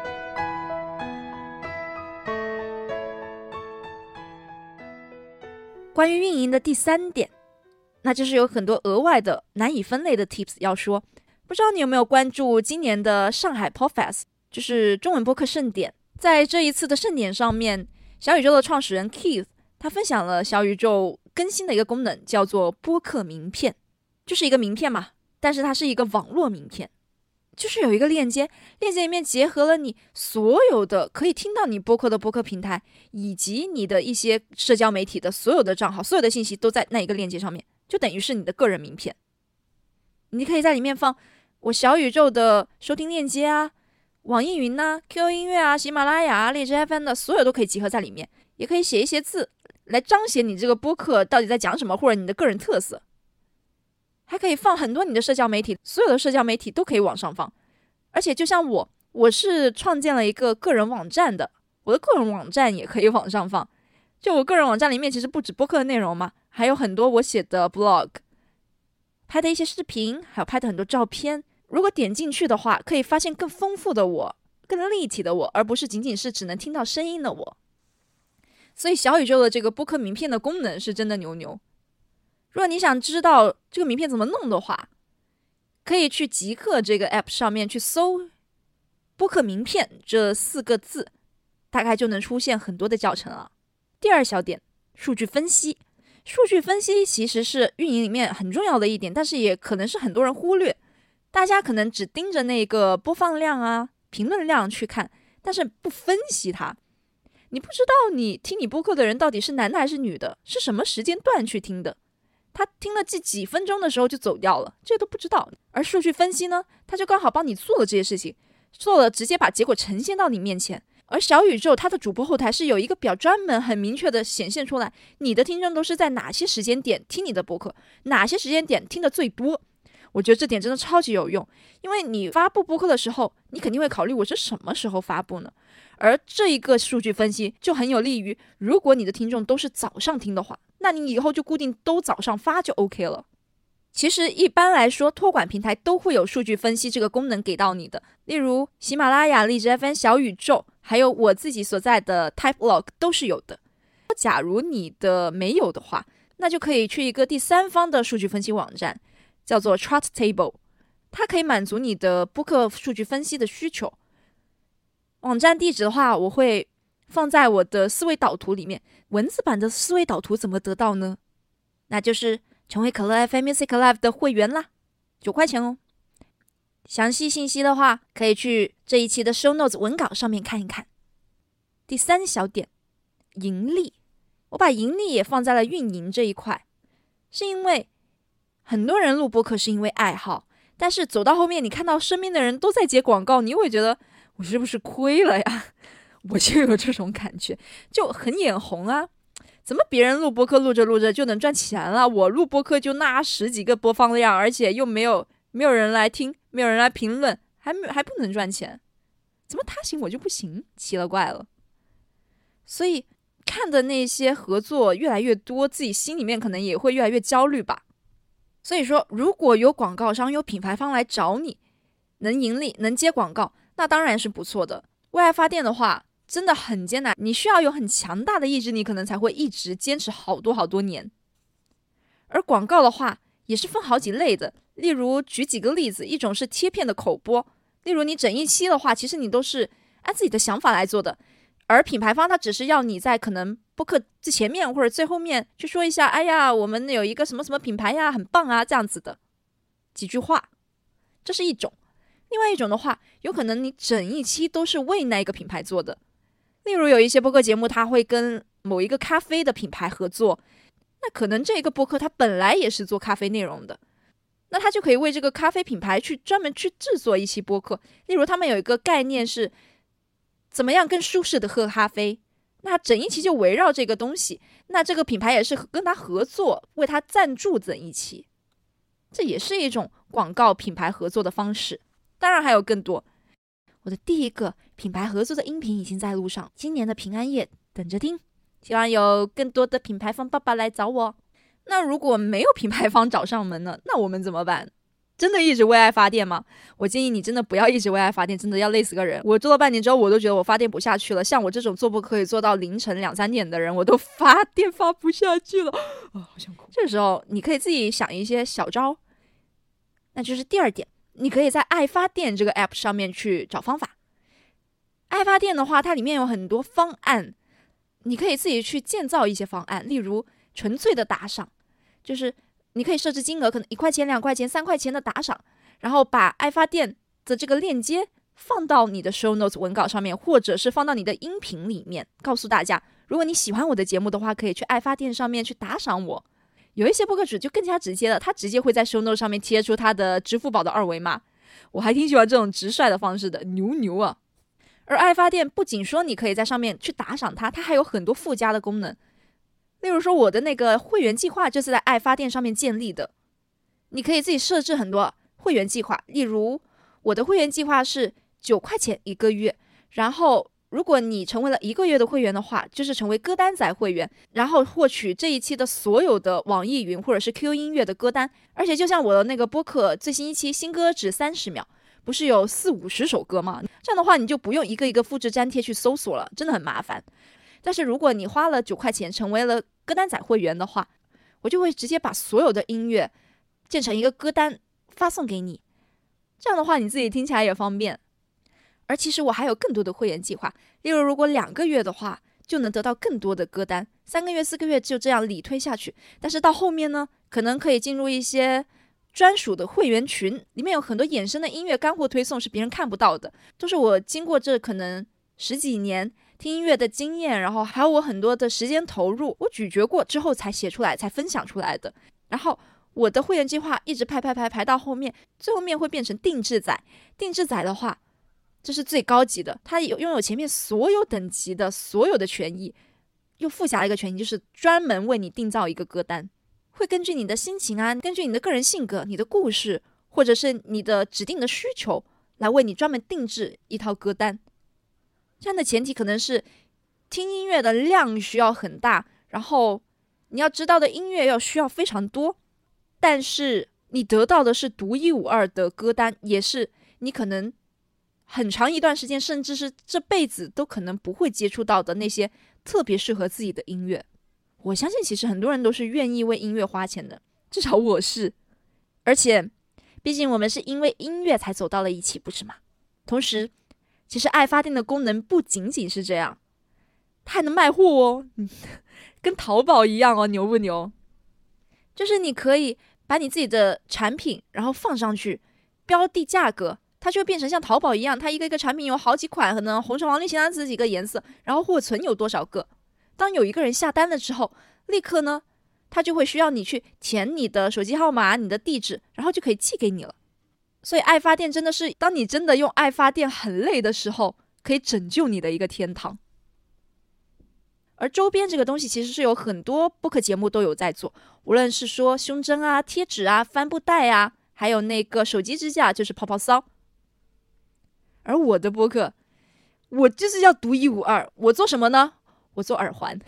关于运营的第三点，那就是有很多额外的难以分类的 tips 要说。不知道你有没有关注今年的上海 Podfest， 就是中文播客盛典。在这一次的盛典上面，小宇宙的创始人 Keith 他分享了小宇宙更新的一个功能，叫做播客名片，就是一个名片嘛，但是它是一个网络名片，就是有一个链接，链接里面结合了你所有的可以听到你播客的播客平台，以及你的一些社交媒体的所有的账号，所有的信息都在那一个链接上面，就等于是你的个人名片。你可以在里面放我小宇宙的收听链接啊，网易云啊、Q Q 音乐啊、喜马拉雅啊、荔枝 F M 的所有都可以集合在里面，也可以写一些字来彰显你这个播客到底在讲什么，或者你的个人特色。还可以放很多你的社交媒体，所有的社交媒体都可以往上放。而且就像我，我是创建了一个个人网站的，我的个人网站也可以往上放。 就我个人网站里面其实不止播客的内容嘛，还有很多我写的 blog， 拍的一些视频，还有拍的很多照片。如果点进去的话，可以发现更丰富的我，更立体的我，而不是仅仅是只能听到声音的我。所以小宇宙的这个播客名片的功能是真的牛牛。如果你想知道这个名片怎么弄的话，可以去极客这个 app 上面去搜播客名片这四个字，大概就能出现很多的教程了。第二小点，数据分析。数据分析其实是运营里面很重要的一点，但是也可能是很多人忽略。大家可能只盯着那个播放量啊、评论量去看，但是不分析它。你不知道你听你播客的人到底是男的还是女的，是什么时间段去听的，他听了这几分钟的时候就走掉了，这都不知道。而数据分析呢，他就刚好帮你做了这些事情，做了直接把结果呈现到你面前。而小宇宙它的主播后台是有一个表，专门很明确的显现出来你的听众都是在哪些时间点听你的播客，哪些时间点听的最多。我觉得这点真的超级有用，因为你发布播客的时候，你肯定会考虑我是什么时候发布呢？而这一个数据分析就很有利于，如果你的听众都是早上听的话，那你以后就固定都早上发就 OK 了。其实一般来说，托管平台都会有数据分析这个功能给到你的，例如喜马拉雅、荔枝 F M、小宇宙，还有我自己所在的 Typelog 都是有的。假如你的没有的话，那就可以去一个第三方的数据分析网站，叫做 Charttable， 它可以满足你的播客数据分析的需求。网站地址的话，我会放在我的思维导图里面。文字版的思维导图怎么得到呢？那就是成为可乐 F M Music Live 的会员啦，九块钱哦。详细信息的话，可以去这一期的 show notes 文稿上面看一看。第三小点，盈利。我把盈利也放在了运营这一块，是因为很多人录播客是因为爱好，但是走到后面，你看到身边的人都在接广告，你又会觉得我是不是亏了呀？我就有这种感觉，就很眼红啊。怎么别人录播客录着录着就能赚钱了，我录播客就那十几个播放量，而且又没有没有人来听，没有人来评论，还还不能赚钱？怎么他行我就不行？奇了怪了。所以看的那些合作越来越多，自己心里面可能也会越来越焦虑吧。所以说，如果有广告商、有品牌方来找你，能盈利、能接广告，那当然是不错的。为爱发电的话，真的很艰难，你需要有很强大的意志力，可能才会一直坚持好多好多年。而广告的话，也是分好几类的。例如举几个例子，一种是贴片的口播，例如你整一期的话，其实你都是按自己的想法来做的，而品牌方他只是要你在可能播客最前面或者最后面去说一下，哎呀，我们有一个什么什么品牌呀，很棒啊，这样子的几句话，这是一种。另外一种的话，有可能你整一期都是为那个品牌做的。例如有一些播客节目，他会跟某一个咖啡的品牌合作，那可能这个播客它本来也是做咖啡内容的，那他就可以为这个咖啡品牌去专门去制作一期播客。例如他们有一个概念是怎么样更舒适的喝咖啡，那整一期就围绕这个东西，那这个品牌也是跟他合作，为他赞助整一期，这也是一种广告品牌合作的方式。当然还有更多，我的第一个品牌合作的音频已经在路上，今年的平安夜等着听，希望有更多的品牌方爸爸来找我。那如果没有品牌方找上门呢，那我们怎么办？真的一直为爱发电吗？我建议你真的不要一直为爱发电，真的要累死个人。我做了半年之后，我都觉得我发电不下去了。像我这种做播可以做到凌晨两三点的人，我都发电发不下去了，啊，好想哭。这时候你可以自己想一些小招，那就是第二点，你可以在爱发电这个 app 上面去找方法。爱发电的话，它里面有很多方案，你可以自己去建造一些方案，例如纯粹的打赏，就是你可以设置金额，可能一块钱、两块钱、三块钱的打赏，然后把爱发电的这个链接放到你的 show notes 文稿上面，或者是放到你的音频里面，告诉大家，如果你喜欢我的节目的话，可以去爱发电上面去打赏我。有一些播客主就更加直接了，他直接会在 show notes 上面贴出他的支付宝的二维码，我还挺喜欢这种直率的方式的，牛牛啊！而爱发电不仅说你可以在上面去打赏它，它还有很多附加的功能。例如说我的那个会员计划就是在爱发电上面建立的，你可以自己设置很多会员计划。例如我的会员计划是九块钱一个月，然后如果你成为了一个月的会员的话，就是成为歌单仔会员，然后获取这一期的所有的网易云或者是 Q Q 音乐的歌单。而且就像我的那个播客最新一期新歌只三十秒，不是有四五十首歌吗？这样的话你就不用一个一个复制粘贴去搜索了，真的很麻烦。但是如果你花了九块钱成为了歌单仔会员的话，我就会直接把所有的音乐建成一个歌单发送给你，这样的话你自己听起来也方便。而其实我还有更多的会员计划，例如如果两个月的话就能得到更多的歌单，三个月四个月就这样理推下去。但是到后面呢，可能可以进入一些专属的会员群，里面有很多衍生的音乐干货推送是别人看不到的，都是我经过这可能十几年听音乐的经验，然后还有我很多的时间投入，我咀嚼过之后才写出来才分享出来的。然后我的会员计划一直排排排排到后面，最后面会变成定制仔。定制仔的话这是最高级的，它有拥有前面所有等级的所有的权益，又附加了一个权益，就是专门为你订造一个歌单，会根据你的心情啊，根据你的个人性格、你的故事或者是你的指定的需求来为你专门定制一套歌单。这样的前提可能是听音乐的量需要很大，然后你要知道的音乐要需要非常多，但是你得到的是独一无二的歌单，也是你可能很长一段时间甚至是这辈子都可能不会接触到的那些特别适合自己的音乐。我相信其实很多人都是愿意为音乐花钱的，至少我是。而且毕竟我们是因为音乐才走到了一起，不是吗？同时其实爱发电的功能不仅仅是这样，它还能卖货哦跟淘宝一样哦，牛不牛？就是你可以把你自己的产品然后放上去标定价格，它就会变成像淘宝一样，它一个一个产品有好几款，可能红橙黄绿青蓝紫几个颜色，然后货存有多少个。当有一个人下单了之后，立刻呢他就会需要你去填你的手机号码、你的地址，然后就可以寄给你了。所以爱发电真的是当你真的用爱发电很累的时候，可以拯救你的一个天堂。而周边这个东西其实是有很多播客节目都有在做，无论是说胸针啊、贴纸啊、帆布袋啊，还有那个手机支架，就是泡泡骚。而我的播客我就是要独一无二，我做什么呢？我做耳环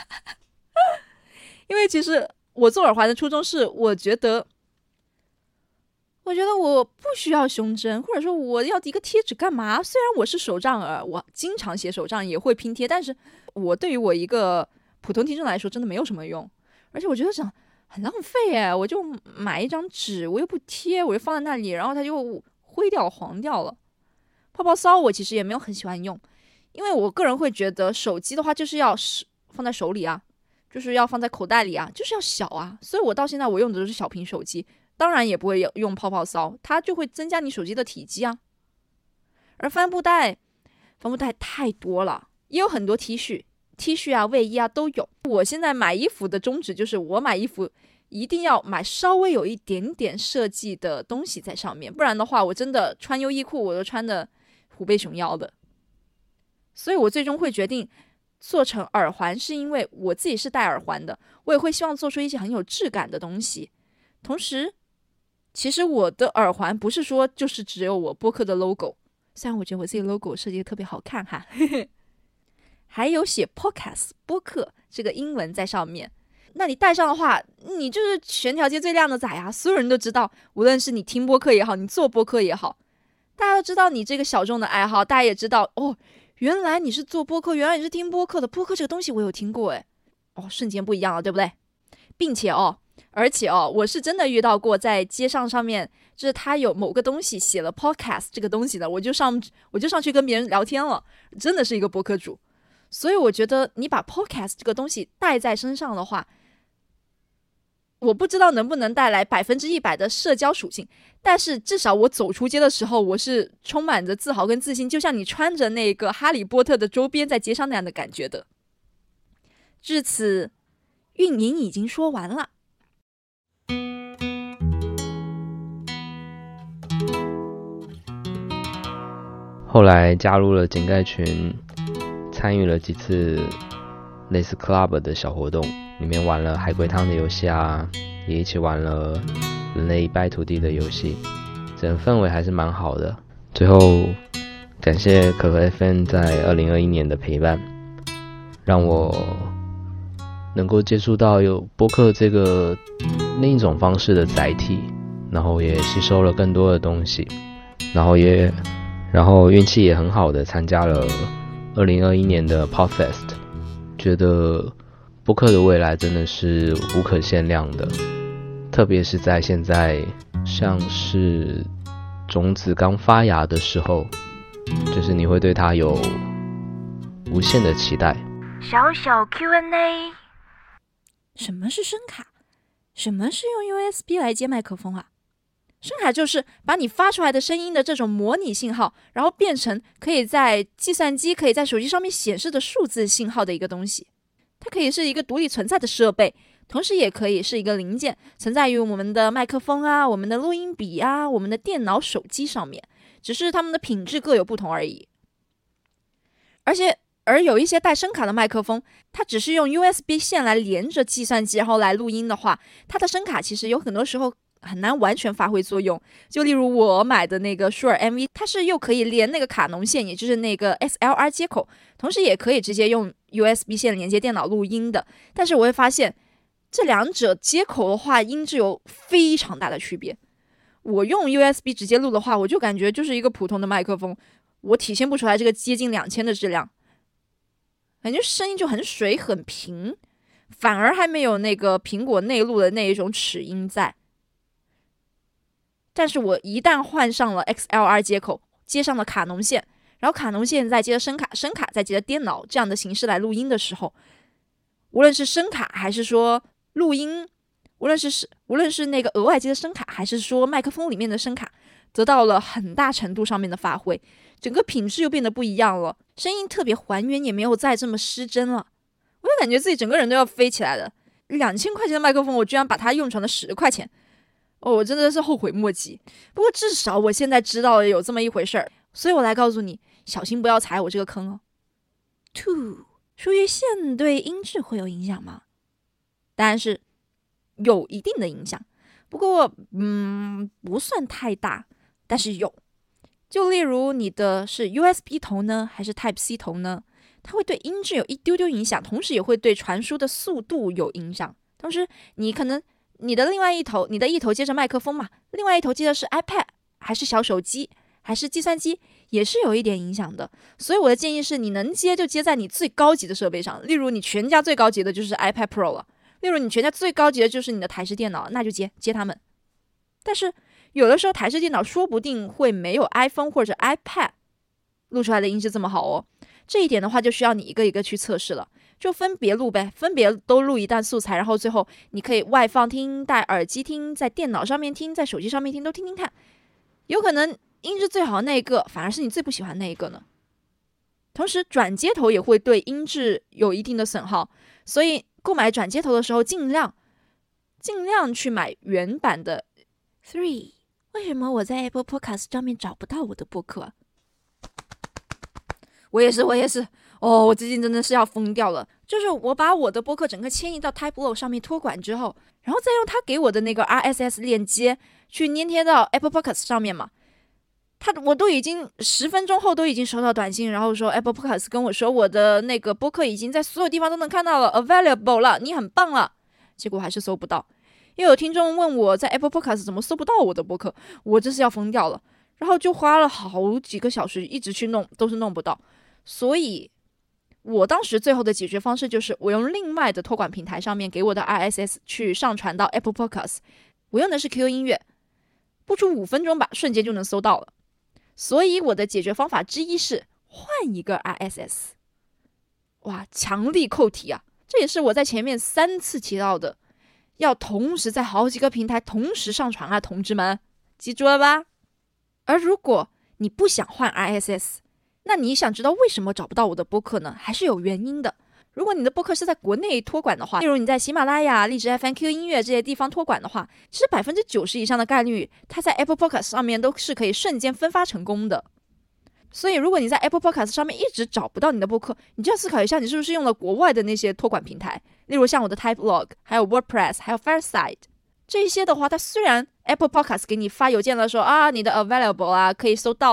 因为其实我做耳环的初衷是我觉得我觉得我不需要胸针，或者说我要一个贴纸干嘛？虽然我是手账耳，我经常写手账也会拼贴，但是我对于我一个普通听众来说真的没有什么用，而且我觉得这样很浪费哎，我就买一张纸，我又不贴，我就放在那里，然后它就灰掉黄掉了。泡泡骚我其实也没有很喜欢用，因为我个人会觉得手机的话就是要放在手里啊，就是要放在口袋里啊，就是要小啊，所以我到现在我用的都是小屏手机，当然也不会用泡泡骚，它就会增加你手机的体积啊。而帆布袋帆布袋太多了，也有很多 T 恤 T 恤啊、卫衣啊都有。我现在买衣服的宗旨就是我买衣服一定要买稍微有一点点设计的东西在上面，不然的话我真的穿优衣库我都穿的虎背熊腰的。所以我最终会决定做成耳环，是因为我自己是戴耳环的，我也会希望做出一些很有质感的东西。同时其实我的耳环不是说就是只有我播客的 logo， 虽然我觉得我自己 logo 设计的特别好看哈还有写 podcast 播客这个英文在上面，那你戴上的话你就是全条街最靓的仔啊，所有人都知道，无论是你听播客也好，你做播客也好，大家都知道你这个小众的爱好，大家也知道哦，原来你是做播客，原来你是听播客的，播客这个东西我有听过诶，哦，瞬间不一样了，对不对？并且哦而且哦，我是真的遇到过在街上上面，就是他有某个东西写了 podcast 这个东西的，我就上我就上去跟别人聊天了，真的是一个播客主。所以我觉得你把 podcast 这个东西带在身上的话，我不知道能不能带来百分之一百的社交属性，但是至少我走出街的时候，我是充满着自豪跟自信，就像你穿着那个哈利波特的周边在街上那样的感觉的。至此，运营已经说完了。 后来加入了井盖群，参与了几次类似 club 的小活动，里面玩了海龟汤的游戏啊，也一起玩了人类一败涂地的游戏，整个氛围还是蛮好的。最后感谢可乐 F M 在二零二一年的陪伴，让我能够接触到有播客这个另一种方式的载体，然后也吸收了更多的东西，然后也然后运气也很好的参加了二零二一年的 Podfest， 觉得播客的未来真的是无可限量的，特别是在现在像是种子刚发芽的时候，就是你会对它有无限的期待。 小小 Q and A， 什么是声卡？什么是用 U S B 来接麦克风啊？声卡就是把你发出来的声音的这种模拟信号，然后变成可以在计算机、可以在手机上面显示的数字信号的一个东西。它可以是一个独立存在的设备，同时也可以是一个零件，存在于我们的麦克风啊、我们的录音笔啊、我们的电脑、手机上面，只是它们的品质各有不同而已。而且，而有一些带声卡的麦克风，它只是用 U S B 线来连着计算机，然后来录音的话，它的声卡其实有很多时候很难完全发挥作用。就例如我买的那个 Shure M V， 它是又可以连那个卡农线，也就是那个 S L R 接口，同时也可以直接用 U S B 线连接电脑录音的。但是我会发现，这两者接口的话，音质有非常大的区别。我用 U S B 直接录的话，我就感觉就是一个普通的麦克风，我体现不出来这个接近两千的质量，感觉声音就很水很平，反而还没有那个苹果内录的那一种齿音在。但是我一旦换上了 X L R 接口，接上了卡农线，然后卡农线再接着声卡，声卡再接着电脑这样的形式来录音的时候，无论是声卡还是说录音，无论是无论是那个额外接的声卡，还是说麦克风里面的声卡，得到了很大程度上面的发挥，整个品质又变得不一样了，声音特别还原，也没有再这么失真了。我就感觉自己整个人都要飞起来了。两千块钱的麦克风，我居然把它用成了十块钱，哦，我真的是后悔莫及。不过至少我现在知道了有这么一回事儿，所以我来告诉你，小心不要踩我这个坑哦。Two， 数据线对音质会有影响吗？当然是有一定的影响，不过嗯，不算太大，但是有。就例如你的是 U S B 头呢，还是 Type C 头呢？它会对音质有一丢丢影响，同时也会对传输的速度有影响。同时，你可能你的另外一头，你的一头接着麦克风嘛，另外一头接的是 iPad， 还是小手机，还是计算机，也是有一点影响的。所以我的建议是，你能接就接在你最高级的设备上，例如你全家最高级的就是 iPad Pro 了，例如你全家最高级的就是你的台式电脑，那就接接它们。但是有的时候台式电脑说不定会没有 iPhone 或者 iPad 录出来的音质这么好哦。这一点的话就需要你一个一个去测试了，就分别录呗，分别都录一段素材，然后最后你可以外放听，戴耳机听，在电脑上面听，在手机上面听，都听听看，有可能音质最好的那一个反而是你最不喜欢那一个呢。同时转接头也会对音质有一定的损耗，所以购买转接头的时候尽量尽量去买原版的。 Three， 为什么我在 Apple Podcast 上面找不到我的播客？我也是，我也是。哦，我最近真的是要疯掉了。就是我把我的播客整个迁移到 Typelog 上面托管之后，然后再用他给我的那个 R S S 链接去粘贴到 Apple Podcast 上面嘛。他我都已经十分钟后都已经收到短信，然后说 Apple Podcast 跟我说我的那个播客已经在所有地方都能看到了 ，available 了，你很棒了。结果还是搜不到。又有听众问我在 Apple Podcast 怎么搜不到我的播客，我真是要疯掉了。然后就花了好几个小时一直去弄，都是弄不到。所以我当时最后的解决方式就是我用另外的托管平台上面给我的 R S S 去上传到 Apple Podcast， 我用的是 Q Q 音乐，不出五分钟吧，瞬间就能搜到了。所以我的解决方法之一是换一个 R S S。 哇，强力扣题啊！这也是我在前面三次提到的，要同时在好几个平台同时上传啊，同志们，记住了吧？而如果你不想换 R S S，那你想知道为什么找不到我的播客呢？还是有原因的。如果你的播客是在国内托管的话，例如你在喜马拉雅、荔枝 F M、Q Q 音乐这些地方托管的话，其实百分之九十以上的概率，它在 Apple Podcast 上面都是可以瞬间分发成功的。所以如果你在 Apple Podcast 上面一直找不到你的播客，你就要思考一下，你是不是用了国外的那些托管平台，例如像我的 Typelog， 还有 WordPress， 还有 Fireside。这一些的话，它虽然 Apple Podcast 给你发邮件了说啊，你的 available 啊，可以搜到了，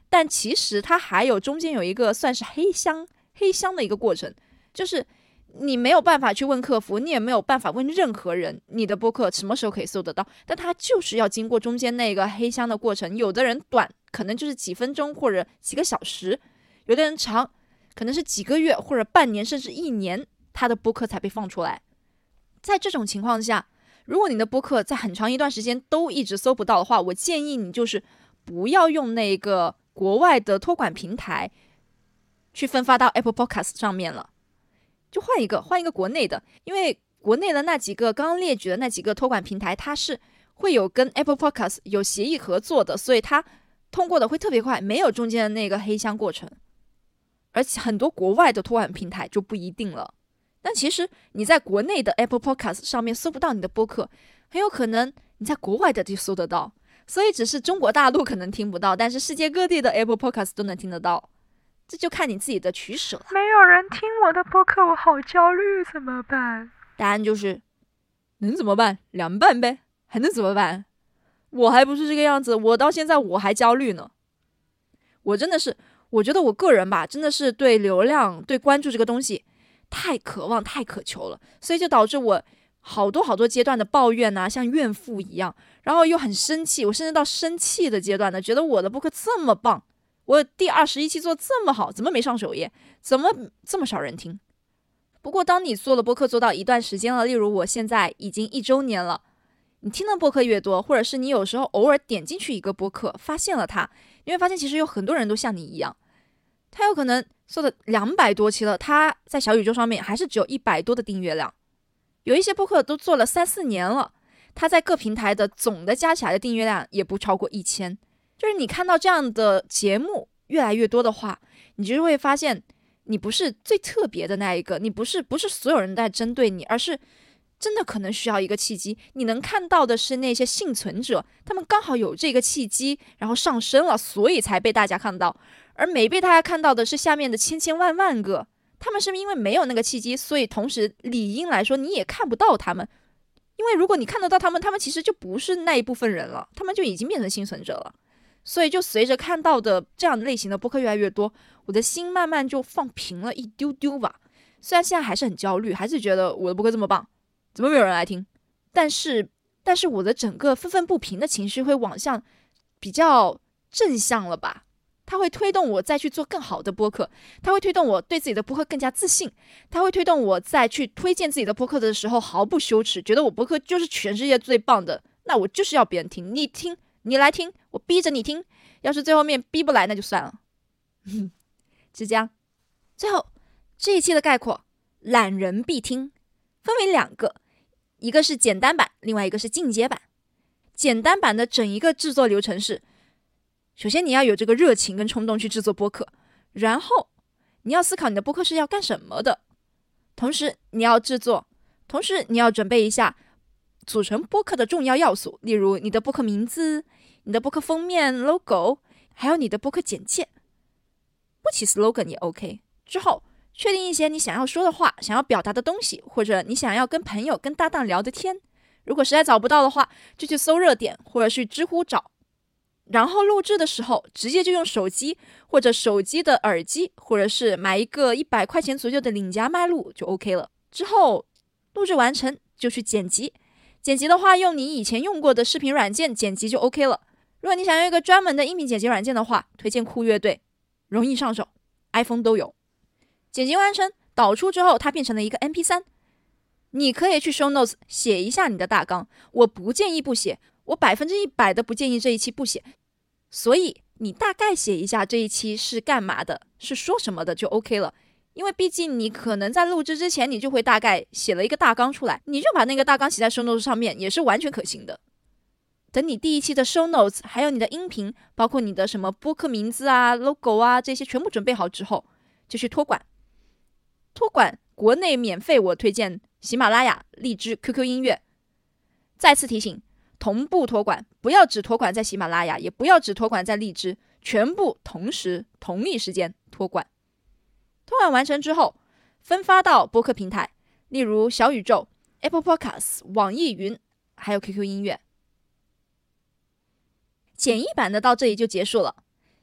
但其实它还有中间有一个算是黑箱黑箱的一个过程，就是你没有办法去问客服，你也没有办法问任何人你的播客什么时候可以搜得到，但它就是要经过中间那个黑箱的过程。有的人短可能就是几分钟或者几个小时，有的人长可能是几个月或者半年甚至一年，他的播客才被放出来。在这种情况下，如果你的播客在很长一段时间都一直搜不到的话，我建议你就是不要用那个国外的托管平台去分发到 Apple Podcast 上面了，就换一个换一个国内的。因为国内的那几个刚刚列举的那几个托管平台，它是会有跟 Apple Podcast 有协议合作的，所以它通过的会特别快，没有中间的那个黑箱过程。而且很多国外的托管平台就不一定了。但其实你在国内的 Apple Podcast 上面搜不到你的播客，很有可能你在国外的就搜得到，所以只是中国大陆可能听不到，但是世界各地的 Apple Podcast 都能听得到，这就看你自己的取舍了。 没有人听我的播客，我好焦虑，怎么办？ 答案就是能怎么办？凉拌呗，还能怎么办？我还不是这个样子，我到现在我还焦虑呢。我真的是我觉得我个人吧，真的是对流量对关注这个东西太渴望太渴求了，所以就导致我好多好多阶段的抱怨啊，像怨妇一样，然后又很生气，我甚至到生气的阶段呢，觉得我的播客这么棒，我第二十一期做这么好，怎么没上首页，怎么这么少人听。不过当你做了播客做到一段时间了，例如我现在已经一周年了，你听的播客越多，或者是你有时候偶尔点进去一个播客发现了它，你会发现其实有很多人都像你一样，他有可能做的两百多期了，他在小宇宙上面还是只有一百多的订阅量。有一些播客都做了三四年了，他在各平台的总的加起来的订阅量也不超过一千。就是你看到这样的节目越来越多的话，你就会发现你不是最特别的那一个，你不是不是所有人在针对你，而是真的可能需要一个契机。你能看到的是那些幸存者，他们刚好有这个契机，然后上升了，所以才被大家看到。而没被大家看到的是下面的千千万万个，他们是因为没有那个契机，所以同时理应来说你也看不到他们。因为如果你看得到他们，他们其实就不是那一部分人了，他们就已经变成幸存者了。所以就随着看到的这样类型的播客越来越多，我的心慢慢就放平了一丢丢吧。虽然现在还是很焦虑，还是觉得我的播客这么棒，怎么没有人来听？但是但是我的整个愤愤不平的情绪会往向比较正向了吧。它会推动我再去做更好的播客，它会推动我对自己的播客更加自信，它会推动我在去推荐自己的播客的时候毫不羞耻，觉得我播客就是全世界最棒的，那我就是要别人听，你听你来听，我逼着你听，要是最后面逼不来那就算了。就这样。最后这一期的概括，懒人必听分为两个，一个是简单版，另外一个是进阶版。简单版的整一个制作流程是，首先你要有这个热情跟冲动去制作播客，然后你要思考你的播客是要干什么的，同时你要制作，同时你要准备一下组成播客的重要要素，例如你的播客名字、你的播客封面 logo， 还有你的播客简介，不起 slogan 也 OK。 之后确定一些你想要说的话，想要表达的东西，或者你想要跟朋友跟搭档聊的天，如果实在找不到的话，就去搜热点或者去知乎找。然后录制的时候直接就用手机或者手机的耳机，或者是买一个一百块钱左右的领夹麦录就 OK 了。之后录制完成就去剪辑，剪辑的话用你以前用过的视频软件剪辑就 OK 了。如果你想用一个专门的音频剪辑软件的话，推荐酷乐队，容易上手， iPhone 都有。剪辑完成导出之后它变成了一个 M P 三， 你可以去 show notes 写一下你的大纲，我不建议不写，我百分之一百的不建议这一期不写，所以你大概写一下这一期是干嘛的，是说什么的就 OK 了。因为毕竟你可能在录制之前你就会大概写了一个大纲出来，你就把那个大纲写在 show notes 上面也是完全可行的。等你第一期的 show notes 还有你的音频，包括你的什么播客名字啊 logo 啊这些全部准备好之后，就去托管。托管国内免费，我推荐喜马拉雅、荔枝、Q Q 音乐。再次提醒，同步托管，不要只托管在喜马拉雅，也不要只托管在荔枝，全部同时同一时间托管。托管完成之后分发到播客平台，例如小宇宙、Apple Podcasts、网易云还有 Q Q 音乐。简易版的到这里就结束了。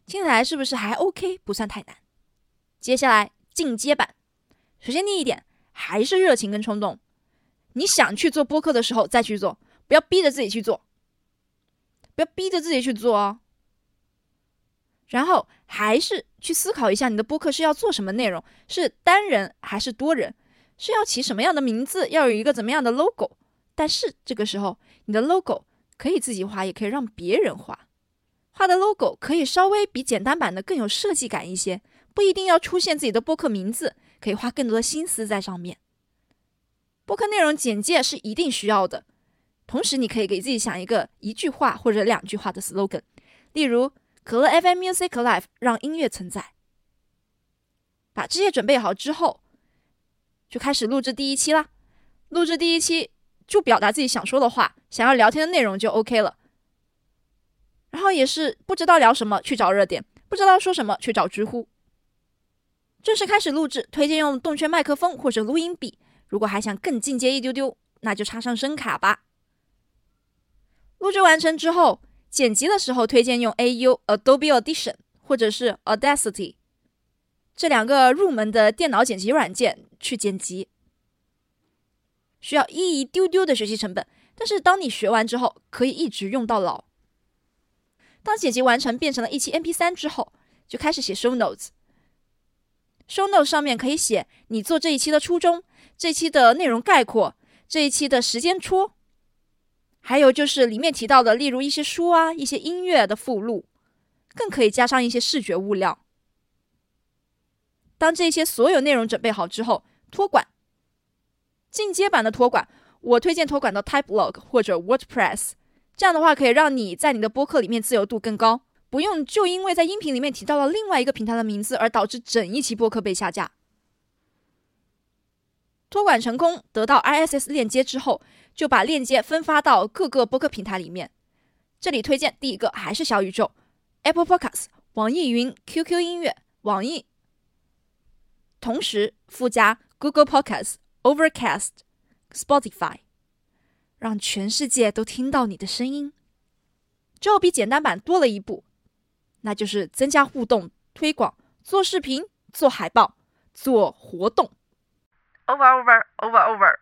听起来是不是还 OK， 不算太难。接下来进阶版，首先第一点还是热情跟冲动，你想去做播客的时候再去做，不要逼着自己去做，不要逼着自己去做哦。然后还是去思考一下你的播客是要做什么内容，是单人还是多人，是要起什么样的名字，要有一个怎么样的 logo。 但是这个时候你的 logo 可以自己画，也可以让别人画，画的 logo 可以稍微比简单版的更有设计感一些，不一定要出现自己的播客名字，可以花更多的心思在上面。播客内容简介是一定需要的，同时你可以给自己想一个一句话或者两句话的 slogan， 例如可乐 F M Music Live 让音乐存在。把这些准备好之后，就开始录制第一期啦。录制第一期就表达自己想说的话，想要聊天的内容就 OK 了。然后也是不知道聊什么去找热点，不知道说什么去找知乎。正式开始录制，推荐用动圈麦克风或者录音笔，如果还想更进阶一丢丢，那就插上声卡吧。录制完成之后，剪辑的时候推荐用 A U Adobe Audition 或者是 Audacity 这两个入门的电脑剪辑软件去剪辑，需要一丢丢的学习成本，但是当你学完之后可以一直用到老。当剪辑完成变成了一期 M P 三 之后，就开始写 show notes。 show notes 上面可以写你做这一期的初衷，这一期的内容概括，这一期的时间戳，还有就是里面提到的例如一些书啊，一些音乐的附录，更可以加上一些视觉物料。当这些所有内容准备好之后，托管。进阶版的托管，我推荐托管到 Typelog 或者 WordPress， 这样的话可以让你在你的播客里面自由度更高，不用就因为在音频里面提到了另外一个平台的名字而导致整一期播客被下架。托管成功，得到 I S S 链接之后，就把链接分发到各个播客平台里面。这里推荐第一个还是小宇宙、Apple Podcasts、网易云、Q Q 音乐、网易，同时附加 Google Podcasts、Overcast、Spotify， 让全世界都听到你的声音。之后比简单版多了一步，那就是增加互动、推广、做视频、做海报、做活动。 Over over over over。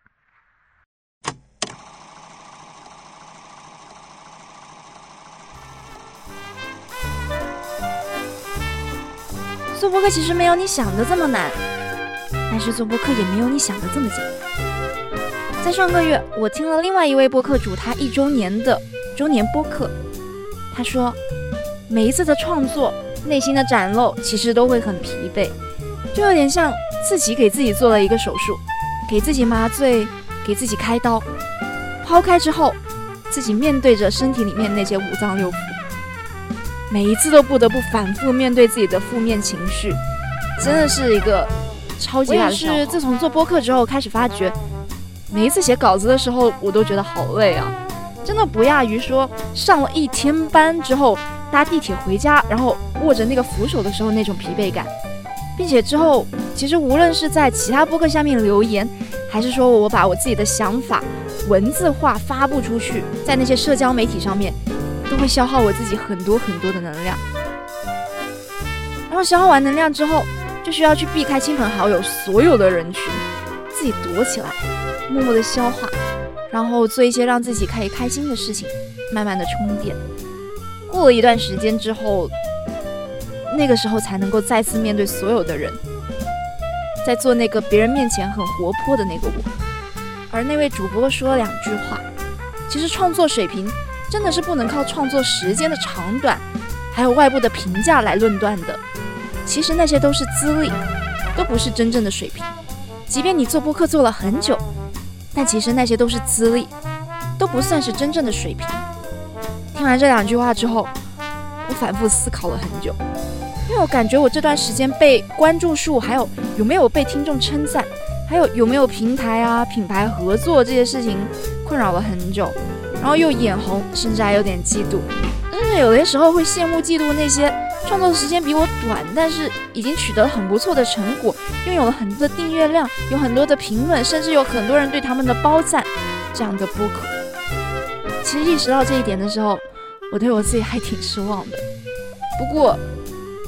做播客其实没有你想的这么难，但是做播客也没有你想的这么简单。在上个月，我听了另外一位播客主他一周年的周年播客，他说每一次的创作内心的展露其实都会很疲惫，就有点像自己给自己做了一个手术，给自己麻醉，给自己开刀，抛开之后自己面对着身体里面那些五脏六腑，每一次都不得不反复面对自己的负面情绪，真的是一个超级大的消耗。我也是自从做播客之后开始发觉，每一次写稿子的时候我都觉得好累啊，真的不亚于说上了一天班之后搭地铁回家，然后握着那个扶手的时候那种疲惫感。并且之后其实无论是在其他播客下面留言，还是说我把我自己的想法文字化发布出去，在那些社交媒体上面，都会消耗我自己很多很多的能量。然后消耗完能量之后，就需要去避开亲朋好友所有的人群，自己躲起来，默默的消化，然后做一些让自己可以开心的事情，慢慢的充电。过了一段时间之后，那个时候才能够再次面对所有的人，在做那个别人面前很活泼的那个我。而那位主播说了两句话，其实创作水平真的是不能靠创作时间的长短还有外部的评价来论断的，其实那些都是资历，都不是真正的水平。即便你做播客做了很久，但其实那些都是资历，都不算是真正的水平。听完这两句话之后，我反复思考了很久，因为我感觉我这段时间被关注数，还有有没有被听众称赞，还有有没有平台啊品牌合作这些事情困扰了很久，然后又眼红，甚至还有点嫉妒，甚至有些时候会羡慕嫉妒那些创作时间比我短，但是已经取得很不错的成果，拥有了很多的订阅量，有很多的评论，甚至有很多人对他们的褒赞这样的播客。其实意识到这一点的时候，我对我自己还挺失望的。不过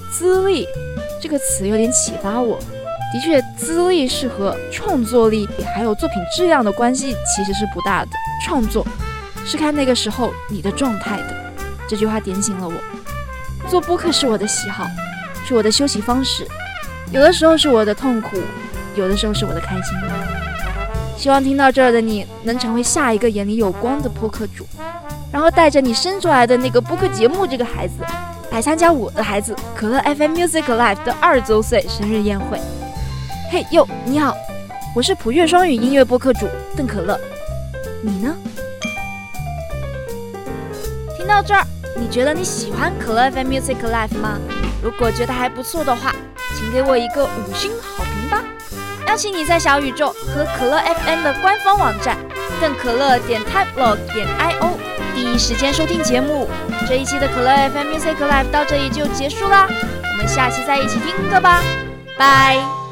资历这个词有点启发我。的确，资历是和创作力还有作品质量的关系其实是不大的。创作是看那个时候你的状态的。这句话点醒了我。做播客是我的喜好，是我的休息方式，有的时候是我的痛苦，有的时候是我的开心。希望听到这儿的你能成为下一个眼里有光的播客主，然后带着你生出来的那个播客节目这个孩子来参加我的孩子可乐 F M Music Live 的二周岁生日宴会。嘿哟，你好，我是普乐双语音乐播客主邓可乐，你呢？听到这儿，你觉得你喜欢可乐 F M Music Live 吗？如果觉得还不错的话，请给我一个五星好评吧。邀请你在小宇宙和可乐 F M 的官方网站邓可乐点 typelog 点 io 第一时间收听节目。这一期的可乐 F M Music Live 到这里就结束啦，我们下期再一起听歌吧，拜。